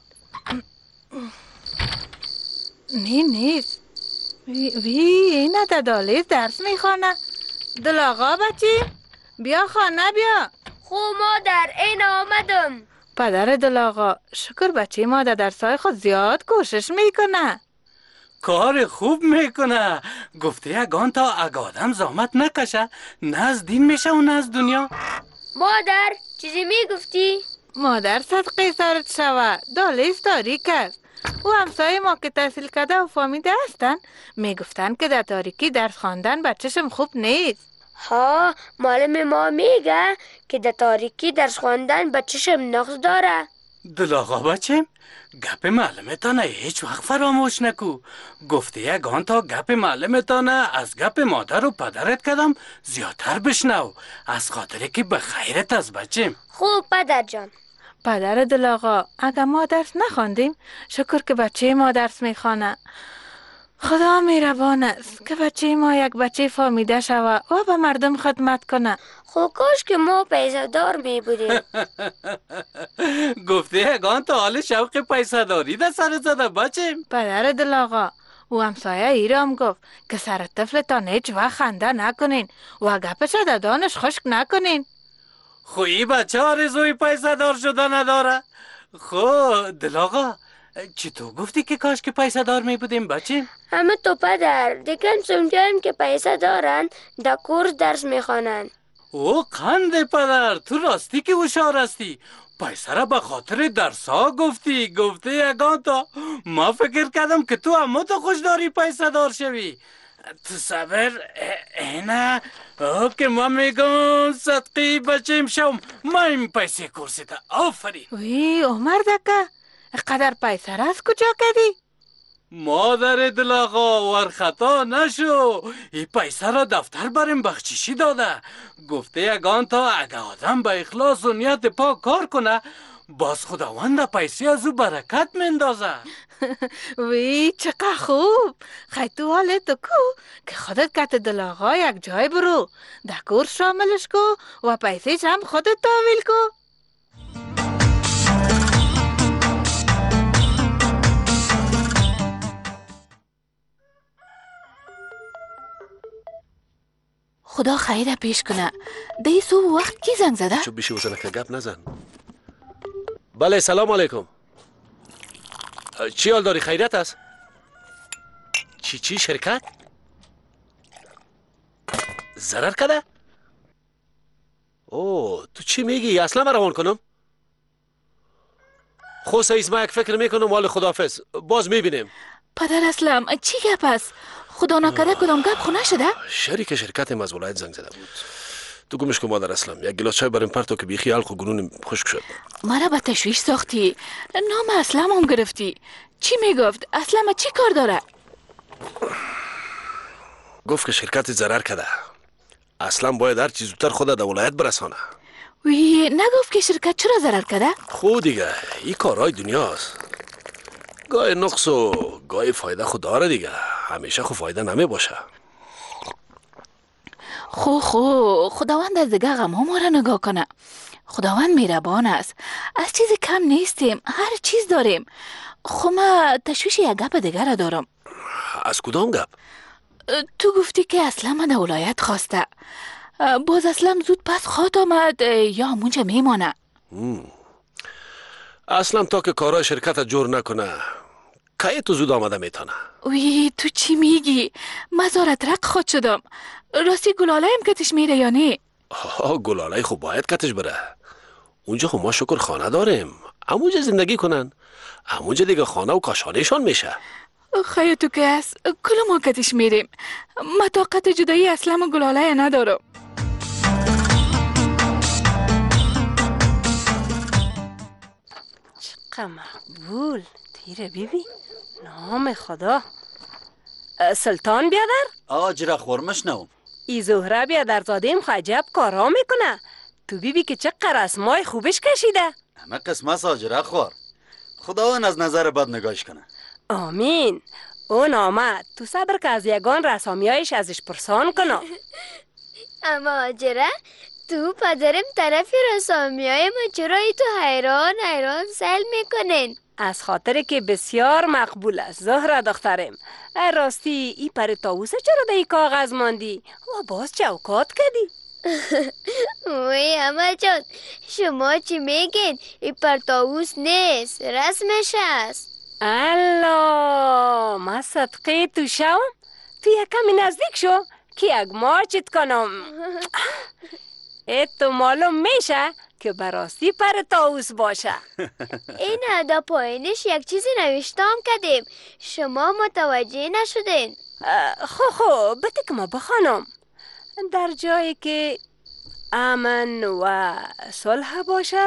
نه نیست. وی, وی اینه در دالیز درس میخوانه. دل آقا بچی بیا خانه بیا. خو مادر این آمدم. پدر دل آقا شکر بچی ما در درسای خود زیاد کوشش میکنه. کار خوب میکنه. گفته اگان تا اگه آدم زحمت نکشه نه از دین میشه و نه از دنیا. مادر چیزی میگفتی؟ مادر صدقه سرت شوه. دالیز تاریک است. و همسایه ما که تحصیل کرده و فهمیده هستن میگفتن که در تاریکی درس خواندن بچه‌شم خوب نیست. ها معلم ما میگه که در تاریکی درس خواندن بچه‌شم نقص داره. دل آقا بچم گپ معلمتانه هیچ وقت فراموش نکو. گفته یگان تا گپ معلمتانه از گپ مادر و پدرت کدم زیادتر بشنو، از خاطره که به خیرت از بچم. خوب پدر جان. پدر دل آقا اگه ما درس نخواندیم شکر که بچه ما درس میخوانه. خدا مهربان است که بچه ما یک بچه فهمیده شوه و به مردم خدمت کنه. خو کاش که ما پیسه دار می بودیم. گفته یگان تا حال شوق پیسه داری ده سر زده بچه. پدر دل آقا و همسایه ایرام گفت که سر طفلتان هیچ وقت خنده نکنین و گپش در دانش خشک نکنین. خویی بچه آرزوی پیسه دار شده نداره. خو دل آقا چی تو گفتی که کاش که پیسه دار می بودیم بچه؟ همه تو پدر دیگه سمجایم که پیسه دارن در کورس درس میخوانن. او قند پدر تو راستی که هوشیار هستی. پیسه را به خاطر درسا گفتی. گفته یگان تا ما فکر کردم که تو اما تو خوش داری پیسه دار شوی. تو صبر اینه او که ما میگم صدقی بچیم شوم ما این پیسه کورسی تا آفرین. وی عمر دکه قدر پیسه را از کجا کردی؟ مادر دل آقا ور خطا نشو. این پیسه را دفتر بریم بخششی داده. گفته یگان تا اگه آدم به اخلاص و نیت پاک کار کنه باز خداوند پیسه از او برکت مندازه. وی چقدر خوب. خیلی تو حالت کو که خودت کت دل آقا یک جای برو در کورس شاملش کو و پیسه هم خودت تحویل کو. خدا خیره پیش کنه. دی صبح وقت کی زنگ زده؟ چوب بشی وزنه که گپ نزن. بله سلام علیکم. چی حال داری خیریت است؟ چی چی شرکت؟ ضرر کده؟ اوه تو چی میگی؟ اصلا روان کنم؟ خو سعیز ما یک فکر میکنم والا خداحافظ، باز میبینیم. پدر اسلم چی گپ است؟ خدا نکرده کدام گپ خو نشده؟ شریک شرکت ما از ولایت زنگ زده بود. تو گمش کن مادر اسلم، یک گلاس چای بریم پرتو که بیخی حلق و گلون خشک شد. مرا به تشویش ساختی. نام اسلم هم گرفتی. چی میگفت؟ اسلم چی کار داره؟ گفت که شرکت ضرر کرده. اسلم باید هر چیز زودتر خود در ولایت برسانه. وی نگفت که شرکت چرا ضرر کرده؟ خود دیگه این کارهای دنیاست. گاهی نقص و گاهی فایده خود داره دیگه. همیشه خود فایده نمی باشه. خو خو خداوند از دیگه غم ها ما را نگاه کنه. خداوند مهربان است. از چیزی کم نیستیم. هر چیز داریم. خو ما تشویش یک گپ دیگه را دارم. از کدام گپ؟ تو گفتی که اسلم در ولایت خواسته. باز اسلم زود پس خواد آمد یا همونجا میمانه؟ اسلم تا که کارای شرکت جور نکنه که تو زود آمده میتونه. وی تو چی میگی؟ مزارت رق خود شدم. راستی گلاله هم کتش میره یا نه؟ آه گلاله خب باید کتش بره. اونجا خب ما شکر خانه داریم. همونجا زندگی کنن. همونجا دیگه خانه و کاشانهشان میشه. خیلی تو که هست کل ما کتش میریم. ما طاقت جدایی اسلم و گلاله ندارم. چقدر مقبول. تیره بیبی نام خدا. سلطان بیادر؟ آجرا خورمش نوم. ای زهره بیادرزادیم خجب کارا میکنه. تو بیبی که چقدر اسمای خوبش کشیده. همه قسمت آجرا خور. خداوند از نظر بد نگاهش کنه. آمین. اون آمد تو صبر که از یگان رسامیایش ازش پرسان کنه. اما آجره تو پدرم طرف رسامیای ما چرا ای تو حیران حیران سل میکنین؟ از خاطر که بسیار مقبول است زهره دخترم. راستی ای پر تاوسه چرا ده ای کاغذ ماندی و باز چوکات کردی؟ وی اما جان شما چی میگین؟ ای پر تاوس نیست رسمش است. الله ما صدقه تو شوم. تو یکمی نزدیک شو که یک ماچت کنم. ای تو معلوم میشه که براستی پر تاوس باشه. این ادا پایینش یک چیزی نوشتم کردیم شما متوجه نشدین. خو خو بده که ما بخوانم. در جایی که امن و صلح باشد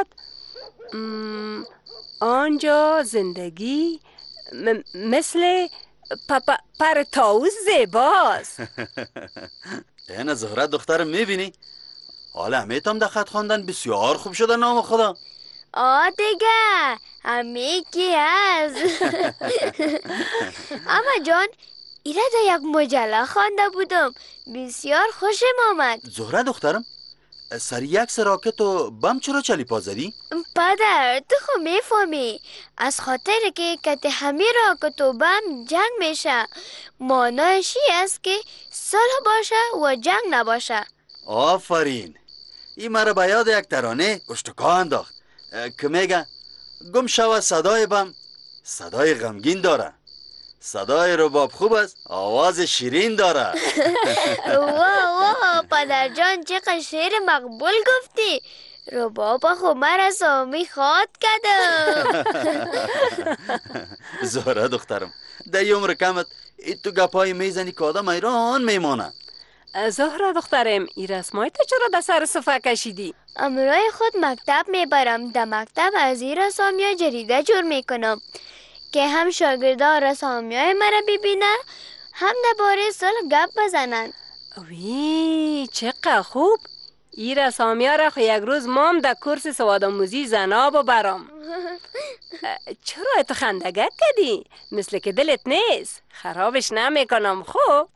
آنجا زندگی م- مثل پ- پر تاوس زیباست. این زهره دخترم میبینی؟ حالا همیت هم در خط خواندن بسیار خوب شده نام خدا. آه دیگه همه کی هست. اما جان ایره در یک مجله خوانده بودم بسیار خوشم آمد. زهره دخترم سر یک سراکت و بم چرا چلی پازدی؟ پدر تو خو میفهمی از خاطر که کت همه راکت و بم جنگ میشه معنایشی است که صلح باشه و جنگ نباشه. آفرین. این مرا به یاد یک ترانه اشتکا انداخت که میگه گم شود صدای بم صدای غمگین داره، صدای رباب خوب است آواز شیرین داره. واه واه پدر جان چقدر شعر مقبول گفتی. رباب خوب مرا سامی خواد کردم. زهره دخترم در عمر کمت ای تو گپای میزنی که آدم ایران میمانه. زهره دخترم این رسمای تو چرا در سر صفحه کشیدی؟ امروی خود مکتب میبرم. در مکتب از این رسامی جریده جور میکنم که هم شاگردا رسامی های مرا ببینه هم درباره صلح گپ بزنن. وی چقدر خوب. این رسامی ها را خو یک روز مام در کورس سوادآموزی زنا ببرم. چرا تو خندگت کردی؟ مثل که دلت نیست. خرابش نمیکنم. خوب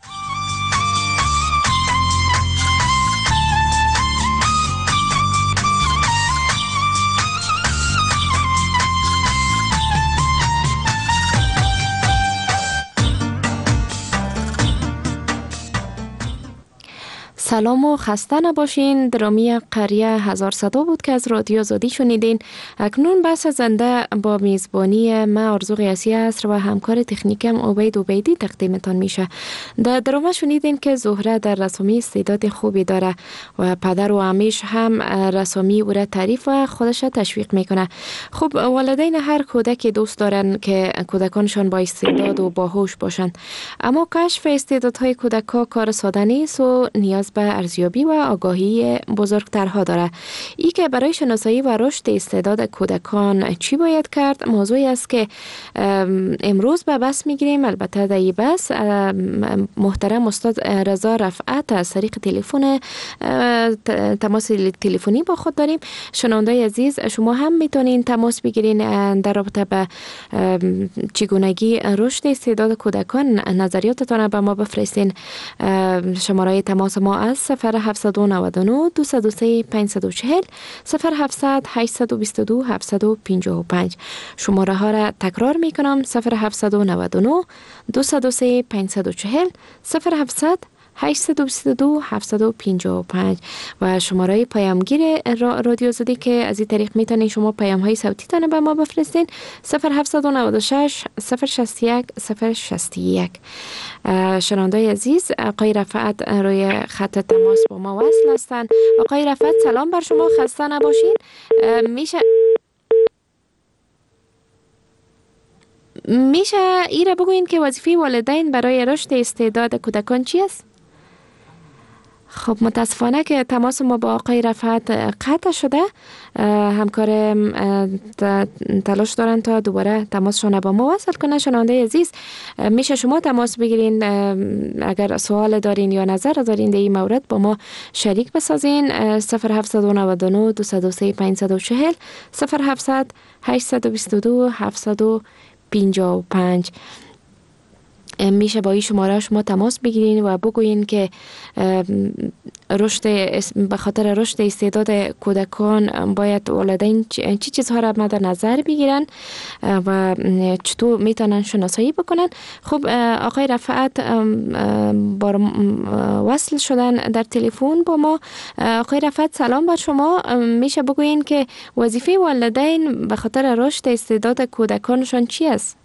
سلام و خسته نباشین. درامی قریه هزار صدا بود که از رادیو آزادی شنیدین. اکنون بحث زنده با میزبانی من آرزو قیاسی است و همکار تکنیکم عبید عبیدی تقدیمتان میشه. در درامه شنیدین که زهره در رسامی استعداد خوبی داره و پدر و عمیش هم رسامی او را تعریف و خودش تشویق میکنه. خب والدین هر کودکی دوست دارن که کودکانشان با استعداد و باهوش باشن، اما کشف استعدادهای کودک‌ها کار ساده نیست و نیاز به ارزیابی و آگاهی بزرگترها داره. ای که برای شناسایی و رشد استعداد کودکان چی باید کرد موضوعی است که امروز به بحث میگیریم. البته در این بحث محترم استاد رضا رفعت از طریق تلفن تماس تلفنی با خود داریم. شنوندای عزیز شما هم میتونین تماس بگیرین در رابطه به چگونگی رشد استعداد کودکان نظریاتتان به ما بفرستین. شماره تماس ما از صفر هفت نه نه دو صفر سه پنج چهار صفر صفر هفتصد هشتصد و بیست و دو هفتصد و پنجاه و پنج. شماره ها را تکرار می کنم: صفر هفت نه نه دو صفر سه پنج چهار صفر صفر هفتصد هشتصد و بیست و دو هفتصد و پنجاه و پنج و شماره پیامگیر رادیو آزادی که از این طریق میتونین شما پیام های صوتی تانه به ما بفرستین: صفر هفت نه شش صفر شصت یک صفر شصت یک. شنوندای عزیز، آقای رفعت روی خط تماس با ما وصل هستند. آقای رفعت سلام بر شما، خسته نباشین. میشه میشه ای را بگوین که وظیفه والدین برای رشد استعداد کودکان چی است؟ خب متاسفانه که تماس ما با آقای رفعت قطع شده. همکار تلاش دارن تا دوباره تماسشون با ما وصل کنه. شنونده عزیز، میشه شما تماس بگیرین اگر سوال دارین یا نظر دارین در این مورد با ما شریک بسازین. صفر هفت نه نه دو صفر سه پنج چهار صفر صفر هفتصد هشتصد و بیست و دو هفتصد و پنجاه و پنج. میشه با این شماره شما تماس بگیرین و بگوین که رشد به خاطر رشد استعداد کودکان باید والدین چی چیزها را مد نظر بگیرن و چطور میتونن شناسایی بکنن. خب آقای رفعت با وصل شدن در تلفن با ما. آقای رفعت سلام بر شما. میشه بگوین که وظیفه والدین به خاطر رشد استعداد کودکانشان چی است؟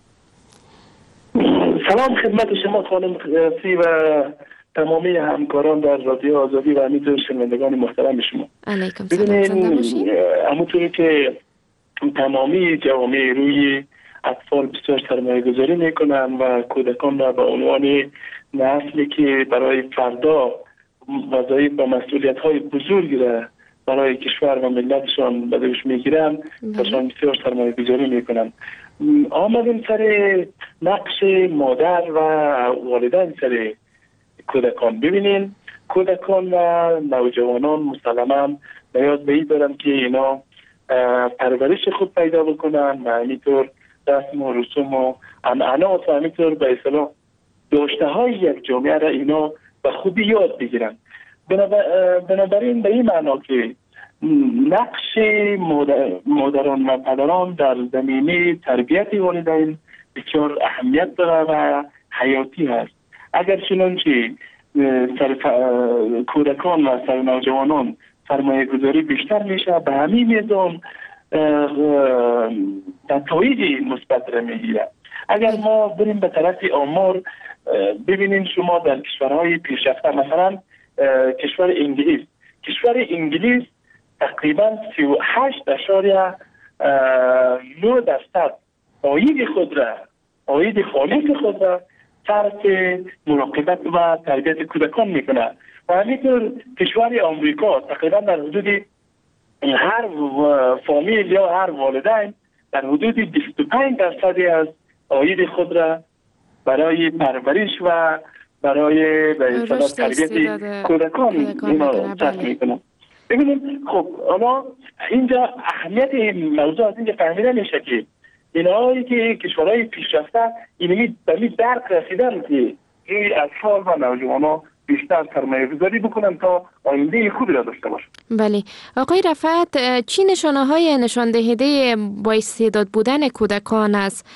سلام خدمت شما خانم قیاسی و تمامی همکاران در رادیو آزادی و همینطور شنوندگان محترم شما. علیکم سلام. همونطوری که تمامی جوامع روی اطفال بسیار سرمایه گذاری میکنن و کودکان را به عنوان نسلی که برای فردا وظایف و مسئولیت های بزرگی را برای کشور و ملتشان به دوش میگیرن تاشان بسیار سرمایه گذاری میکنن. آمدیم سر نقش مادر و والدین سر کودکان. ببینین کودکان و نوجوانان مسلما نیاز به این دارن که اینا پرورش خود پیدا بکنن و همینطور رسم و رسوم و عنعنات و همینطور به اصطلاح داشته های یک جامعه را اینا به خوبی یاد بگیرن. بنابراین به این معنا که نقش مادران و پدران در زمینه تربیت والدین بسیار اهمیت داره و حیاتی هست. اگر چنانچه سر کودکان و سر نوجوانان سرمایه گذاری بیشتر میشه به همین میزان نتایج مثبت را میگیره. اگر ما بریم به طرف آمار ببینیم شما در کشورهای پیشرفته مثلا کشور انگلیس کشور انگلیس تقریبا سی و هشت اشاریه نه درصد عاید خود را عاید خالص خود را صرف مراقبت و تربیت کودکان میکنه و همینطور کشور آمریکا تقریبا در حدود هر فامیل یا هر والدین در حدود بیست و پنج درصدی از عاید خود را برای پرورش و برای به اصطلاح تربیت کودکان اینا صرف میکنه. ببینیم خب اما اینجا اهمیت این موضوع از اینجا فهمیده میشه که اینهایی که کشورهای پیشرفته اینمی به این درک رسیدن که این اطفال و نوجوانان بیشتر سرمایه گذاری بکنن تا آینده خوبی را داشته باشن. بله آقای رفعت، چی نشانه های نشان دهنده با استعداد بودن کودکان است؟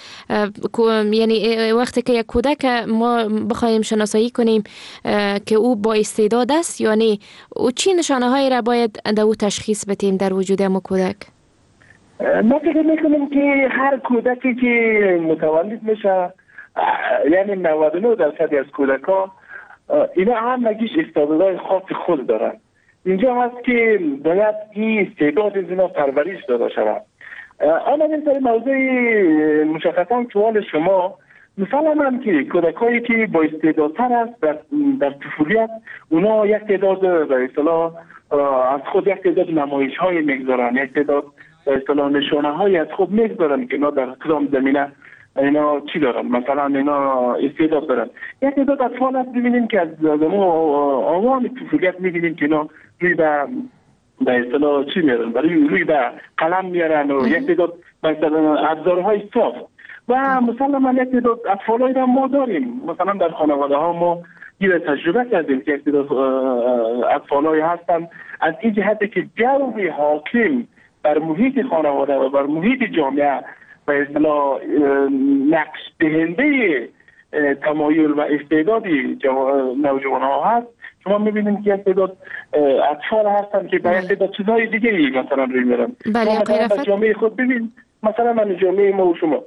یعنی وقتی که یک کودک ما بخوایم شناسایی کنیم که او با استعداد است یا نه، او چی نشانه هایی را باید در او تشخیص بدیم در وجود ما کودک؟ ما فکر میکنم که هر کودکی که متولد میشه، یعنی نود و نه درصد از کودکان اینا هم نگیش استعدادهای خاص خود دارن. اینجا هست که باید این استعداد از اینا پرورش داده شود. اما این سر موضوع مشخصا سوال شما، مثلا من که کودکایی که با استعدادتر است در, در طفولیت، اونا یک تعداد به اصطلاح از خود یک تعداد نمایش های میگذارن، یک تعداد به اصطلاح نشانه های از خود میگذارن که اینا در کدام زمینه اینا چی دارن، مثلا اینا استعداد دارن. یک تعداد اطفال هست ببینیم که از آوان طفولیت میبینیم که اینا روی به به اصطلاح چی میارن، برای روی به قلم میارن و یک تعداد مثلا ابزارهای صاف. و مثلا من یک تعداد اطفالایی را ما داریم، مثلا در خانواده ها ما این تجربه کردیم که یک تعداد اطفالایی هستن از این جهتی که جوی حاکم بر محیط خانواده و بر محیط جامعه به اصطلاح نقش دهنده تمایل و استعدادی نوجوان ها هست. شما میبینید که یک تعداد اطفال هستن که به یک تعداد چیزهای دیگه مثلا روی میرن. بله مثلا در جامعه خود ببین، مثلا من جامعه ما و شما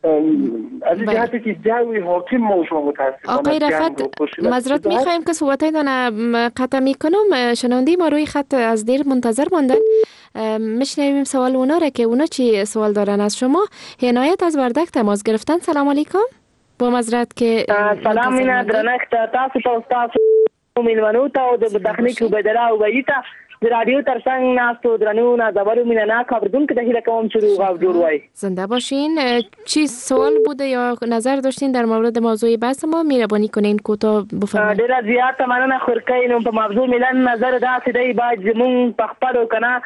از این جهتی که جوی حاکم ما و شما متاسفانه. آقای رفعت معذرت میخوایم که صحبتایتان قطع میکنم، شنونده ما روی خط از دیر منتظر ماندن، میشنویم سوال اونا را که اونا چی سوال دارن از شما. عنایت از وردک تماس گرفتن. سلام علیکم. با معذرت که سلام مینا درنښت تاسو ته تاسو میلمنو ته او د تخنیک وبدرا او ویتا د رادیو ترڅنګ ناستو درنو نازور مینا خبردون که د هیله کوم چې روغ جوړ وای. زنده باشین. چی سوال بوده یا نظر داشتین در مورد موضوع بحث ما؟ مهربانی کنین کوتاه بفرمایید. ډیره زیاته مننه خورکای نو په موضوع ملن نظر داسې دی باید زمون په خپل کنه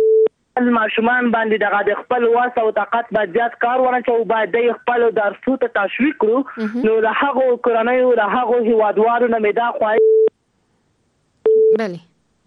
ماشومان باندې دغه د خپل واسه او طاقت باید زیات کار ورنچو، باید د خپل درسو ته تشویق کړو. نو له هغه کورنۍ او له هغه هیوادوالو نه مې دا خوای. بله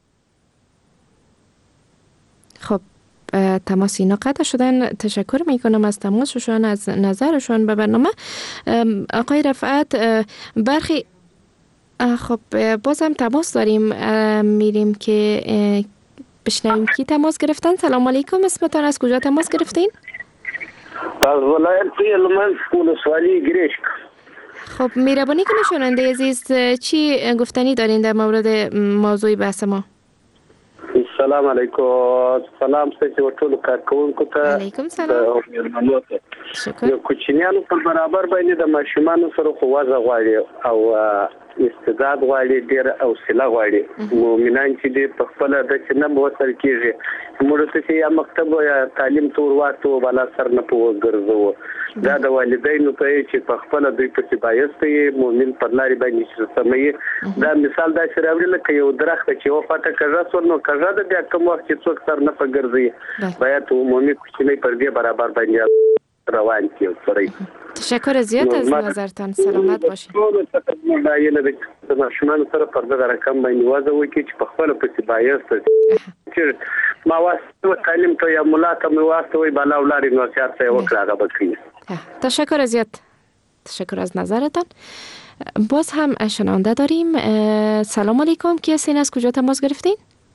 خب تماس اینا قطع شدن. تشکر میکنم از تماسشون، از نظرشون به برنامه. آقای رفعت برخی خب بازم تماس داریم، میریم که بشنویم کی تماس گرفتن. سلام علیکم، اسمتان از کجا تماس گرفتین؟ از ولایت هلمند ولسوالی گریشک. خب مهربانی کنید شنونده عزیز چی گفتنی دارین در مورد موضوع بحث ما؟ سلام علیکم. سلام ستاسو ټول کارکونکو ته. علیکم سلام. شکر. یو کوچنیانو په برابر باندې د ماشومانو سره خو وځه غواړي او استعداد غواړي، ډېر حوصله غواړي. مؤمنان چې دې په خپل د چنه وسر کېږي موږ ته چې یا مکتب یا تعلیم تور واسطو بلا سر نه پوه ګرځو. دا د والدینو ته چې په خپل دوی په بایسته مؤمن پر لاري باندې چې سمې دا مثال دا چې راوړل لکه یو درخت چې و فاته کړه سر نو کړه د بیا کوم وخت چې څوک سر نه پګرځي باید مؤمن کوچنی پر دې برابر باندې روان کی سره. تشکر زیاد از نظرتان. سلامت باشید. دا یې نه د ماشومان سره پر دغه رقم باندې وځو کې چې په خپل په بایسته چې ما واسطه تعلیم ته یا مولا ته مې واسطه وي بالا ولاري نو سیاست یې وکړه هغه بکړي. تشکر زیاد. تشکر از نظرتان. باز هم شنونده داریم. سلام علیکم، کی هستین؟ از کجا تماس گرفتین؟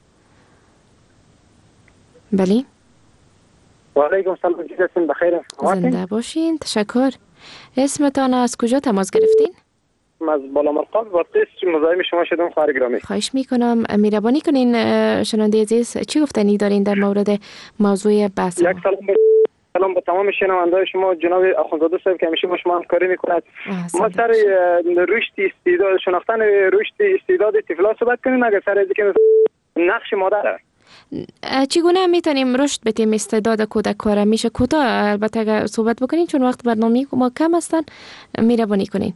بله. و علیکم سلام، جیدتون بخیر. زنده باشین. تشکر. اسمتان از کجا تماس گرفتین؟ از بالا مرقام وقتی مزاحم شما شدم خواهر گرامی. خواهش میکنم مهربانی کنین شنونده عزیز چی گفتنی دارین در مورد موضوع بحث؟ یک سلام سلام به تمام شنونده‌های شما جناب اخوندزاده صاحب که همیشه با شما همکاری می‌کند. ما سر رشد استعداد شناختن رشد استعداد طفلان صحبت کنیم، اگر سر اینکه نقش مادر چگونه میتونیم رشد بدیم استعداد کودک‌ها را؟ میشه کوتاه البته اگر صحبت بکنین چون وقت برنامه ما کم هستن. مهربانی کنین.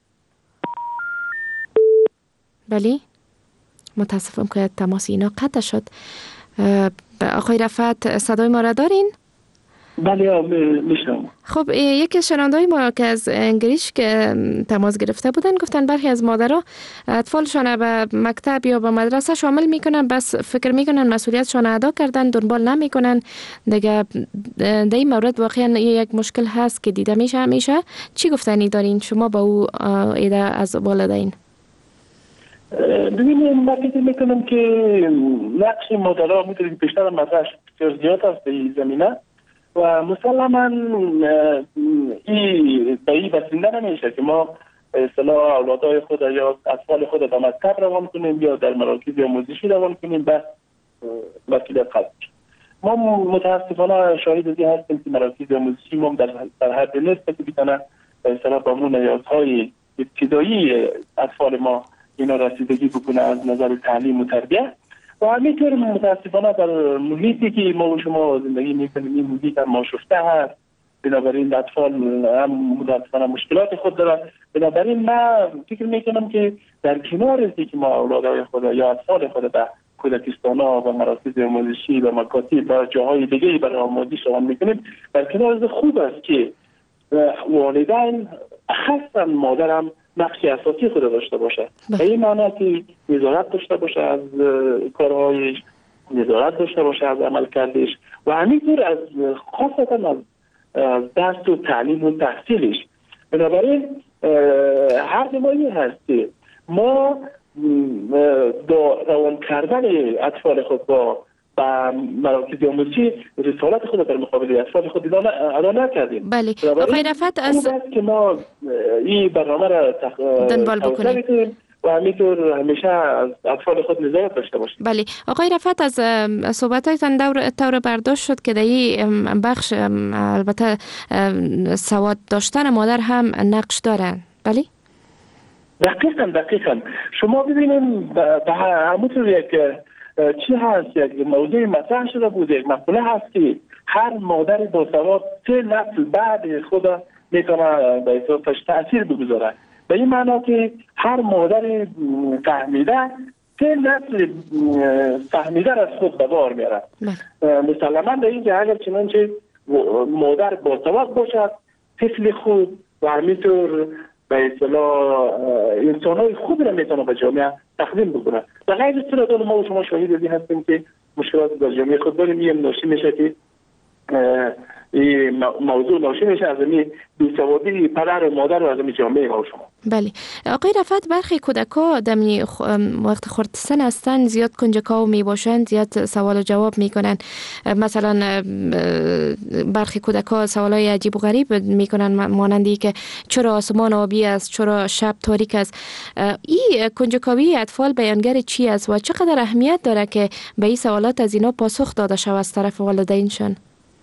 بله متاسفم که تماس اینا قطع شد. آقای رفعت صدای ما را دارین؟ بله میشنم. خب یکی از شنونده‌های ما که از انگلیش که تماس گرفته بودن گفتن برخی از مادرها اطفالشان به مکتب یا به مدرسه شامل میکنن، بس فکر میکنن مسئولیتشان ادا کردن، دنبال نمیکنن دیگه. در این مورد واقعا یک مشکل هست که دیده میشه همیشه. چی گفتنی دارین شما با او ایده از والدین؟ ببینید من فکر میکنم که نقش مادرها میتونید بیشتر مطرح زیاد است در این زمینه و مسلما این به این بسنده نمیشه که ما اصطلاح اولادای خود یا اطفال خود به مکتب روان کنیم یا در مراکز آموزشی روان کنیم به مسئولیت خلق. ما متاسفانه شاهد از این هستیم که مراکز آموزشی ما در در حد نیست که بتونه اصطلاح با اون نیازهای ابتدایی اطفال ما اینا رسیدگی بکنه از نظر تعلیم و تربیت. و همینطور متاسفانه در محیطی که ما و شما زندگی میکنیم این محیط هم ماشفته هست، بنابراین اطفال هم متاسفانه مشکلات خود دارن. بنابراین من فکر میکنم که در کنار ازی که ما اولادای خود یا اطفال خود به کودکستان‌ها و مراکز آموزشی و مکاتب و جاهای دیگه برای آموزش روان میکنیم، در کنار از خوب است که والدین خاصا مادرم نقش اساسی خود داشته باشه. به این معنی که نظارت داشته باشه از کارهایش، نظارت داشته باشه از عمل کردش و همینطور از خاصتا از درس و تعلیم و تحصیلش. بنابراین هر نمایی هست که ما روان کردن اطفال خود با با مراکز آموزشی رسالت خود در مقابل اطفال خود ادا نکردیم. بله. آقای رفعت از که ما این برنامه را دنبال بکنیم و همینطور همیشه از اطفال خود نظارت داشته باشیم. بله. آقای رفعت از صحبتایتان دور طور برداشت شد که در این بخش البته سواد داشتن مادر هم نقش داره. بله؟ دقیقاً دقیقاً شما ببینید به همونطور یک چی هست، یک موضوع مطرح شده بود، یک مقوله هست که هر مادر با سواد سه نسل بعد خود میتونه به اصطلاح تاثیر بگذاره. به این معنا که هر مادر فهمیده سه نسل فهمیده از خود به بار میاره. مسلما به این که اگر چنانچه مادر با سواد باشد، طفل خوب و همینطور به اصطلاح انسان‌های خوب را میتونه به جامعه تقدیم بکنه. در غیر صورت ما و شما شاهد از این هستیم که مشکلات در جامعه خود داریم. یه ناشی میشه که این موضوع ناشی میشه از این بی‌سوادی پدر و مادر و از این جامعه ما و شما. بله. آقای رفعت برخی کودک‌ها دمی وقت خرد سن هستن زیاد کنجکاو می باشند، زیاد سوال و جواب میکنن. مثلا برخی کودک‌ها سوالای عجیب و غریب میکنن مانندی که چرا آسمان آبی است، چرا شب تاریک است. این کنجکاوی اطفال بیانگر چی است و چقدر اهمیت داره که به این سوالات از اینا پاسخ داده شود از طرف والدینشان؟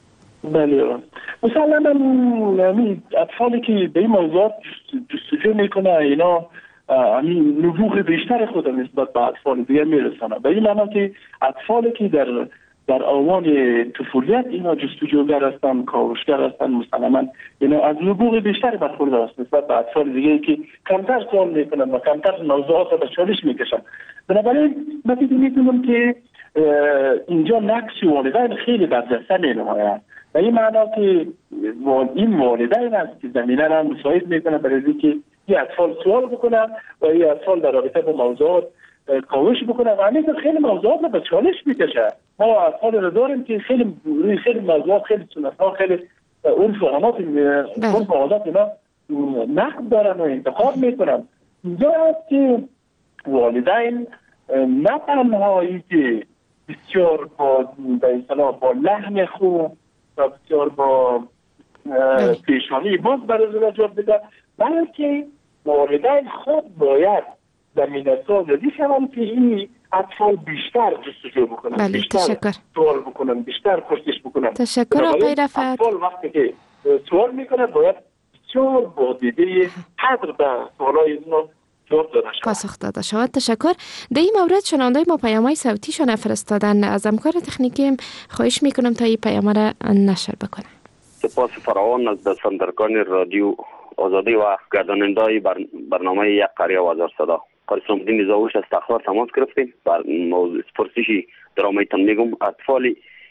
بله مثلا همین اطفالی که به این موضوعات جستجو میکنه اینا همین نبوغ بیشتر خود نسبت به اطفال دیگه میرسانه. به این معنی که اطفالی که در در آوان طفولیت اینا جستجوگر هستن، کاوشگر هستن، مسلما اینا از نبوغ بیشتر برخوردار است نسبت به اطفال دیگه که کمتر سوال میکنن و کمتر موضوعات را به چالش میکشن. بنابراین من فکر میکنم که اینجا نقش والدین خیلی برجسته مینماید. و این معنا که این والدین است که زمینه را مساعد میکنه برای اینکه این اطفال سوال بکنن و این اطفال در رابطه با موضوعات کاوش بکنن و همینطور خیلی موضوعات را به چالش میکشه. ما اطفال را داریم که خیلی خیلی موضوعات، خیلی سنت‌ها، خیلی عرف و عادات عرف و عادات اینا نقد دارن و انتخاب میکنن. اینجا است که والدین نه تنهایی که بسیار با به اصطلاح با لحن خوب و بسیار با پیشانی باز برای جواب بده، بلکه والدین خود باید زمینه سازی شوند که این اطفال بیشتر جستجو بکنن، بله، بیشتر تشکر. سوال بکنن، بیشتر پرسش بکنن. تشکر آقای رفعت. اطفال وقتی که سوال میکنن باید بسیار با دیده حضر به سوالای اینا پاسخ داده شود. تشکر. در این مورد شنوندای ما پیام‌های صوتیشان فرستادن. از همکار تکنیکی خواهش میکنم تا این پیام را نشر بکنه. سپاس فراوان از دستاندرکان رادیو آزادی و گرداننده‌های بر... برنامه یک قریه و هزار صدا. قاسم الدین زاوش از تخار تماس گرفتیم. بر موضوع پرسشی درآمدتان میگم اطفال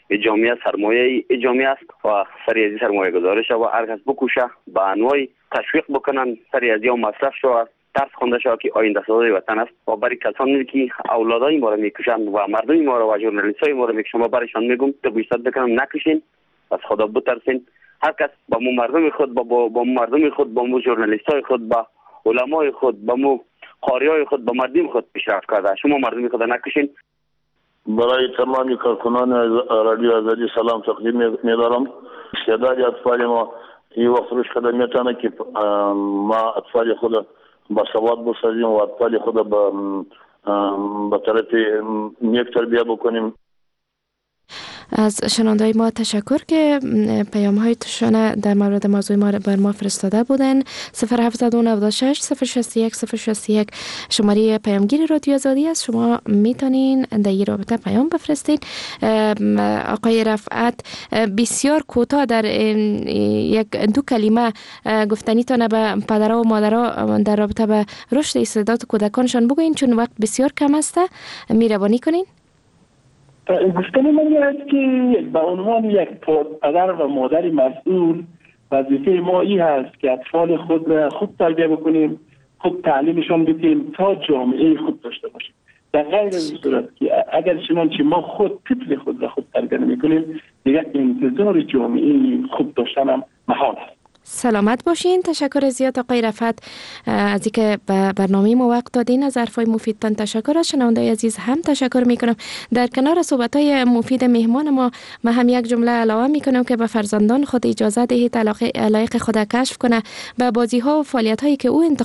جامعه سرمایه جامعه است و سری از سرمایه گذاری شو و هر کس بکوشه به انواع تشویق بکنن سری از یا مصرف شو درس خونده شو که آینده سازی وطن است و برای کسانی که اولادای ما را میکشند و مردم ما را و ژورنالیستای ما را میکشند و برایشان میگم تو بیشتر بکنم نکشین از خدا بترسین هر کس با مو مردم خود با با, با مردم خود با مو ژورنالیستای خود با علمای خود با مو قاریای خود با مردم خود پیشرفت کرده شما مردم خود نکشین. برای تمامی کارکنان رادیو آزادی سلام تقدیم می‌دارم. استعداد اطفال ما این وقت روش قدم میتونه که ما اطفال خود با سواد بسازیم و اطفال خود با به طرف نیک تربیه بکنیم. از شنوندای ما تشکر که پیام های تشانه در مورد موضوع ما بر ما فرستاده بودن. صفر هفت نه شش صفر شش یک صفر شش یک شماره پیامگیر رادیو آزادی است. شما میتونین در این رابطه پیام بفرستید. آقای رفعت بسیار کوتاه در یک دو کلمه گفتنی تانه به پدرها و مادرها در رابطه به رشد استعداد کودکانشان بگوین چون وقت بسیار کم است. مهربانی کنین. گفتن من این است که به عنوان یک پدر و مادر مسئول وظیفه ما این هست که اطفال خود را خوب تربیت بکنیم، خوب تعلیمشان بدیم تا جامعه خوب داشته باشیم. در غیر از صورت که اگر چنانچه ما خود طفل خود را خوب تربیت نمی‌کنیم دیگر انتظار جامعه خوب داشتن هم محال است. سلامت باشین. تشکر زیاد آقای رفعت از اینکه به برنامه ما وقت دادین. از حرفای مفیدتان تشکر. از شنوندای عزیز هم تشکر میکنم. در کنار صحبت‌های مفید مهمان ما ما هم یک جمله علاوه میکنم که به فرزندان خود اجازه دهید علایق خود کشف کنه، به بازی‌ها و فعالیت‌هایی که او انتخاب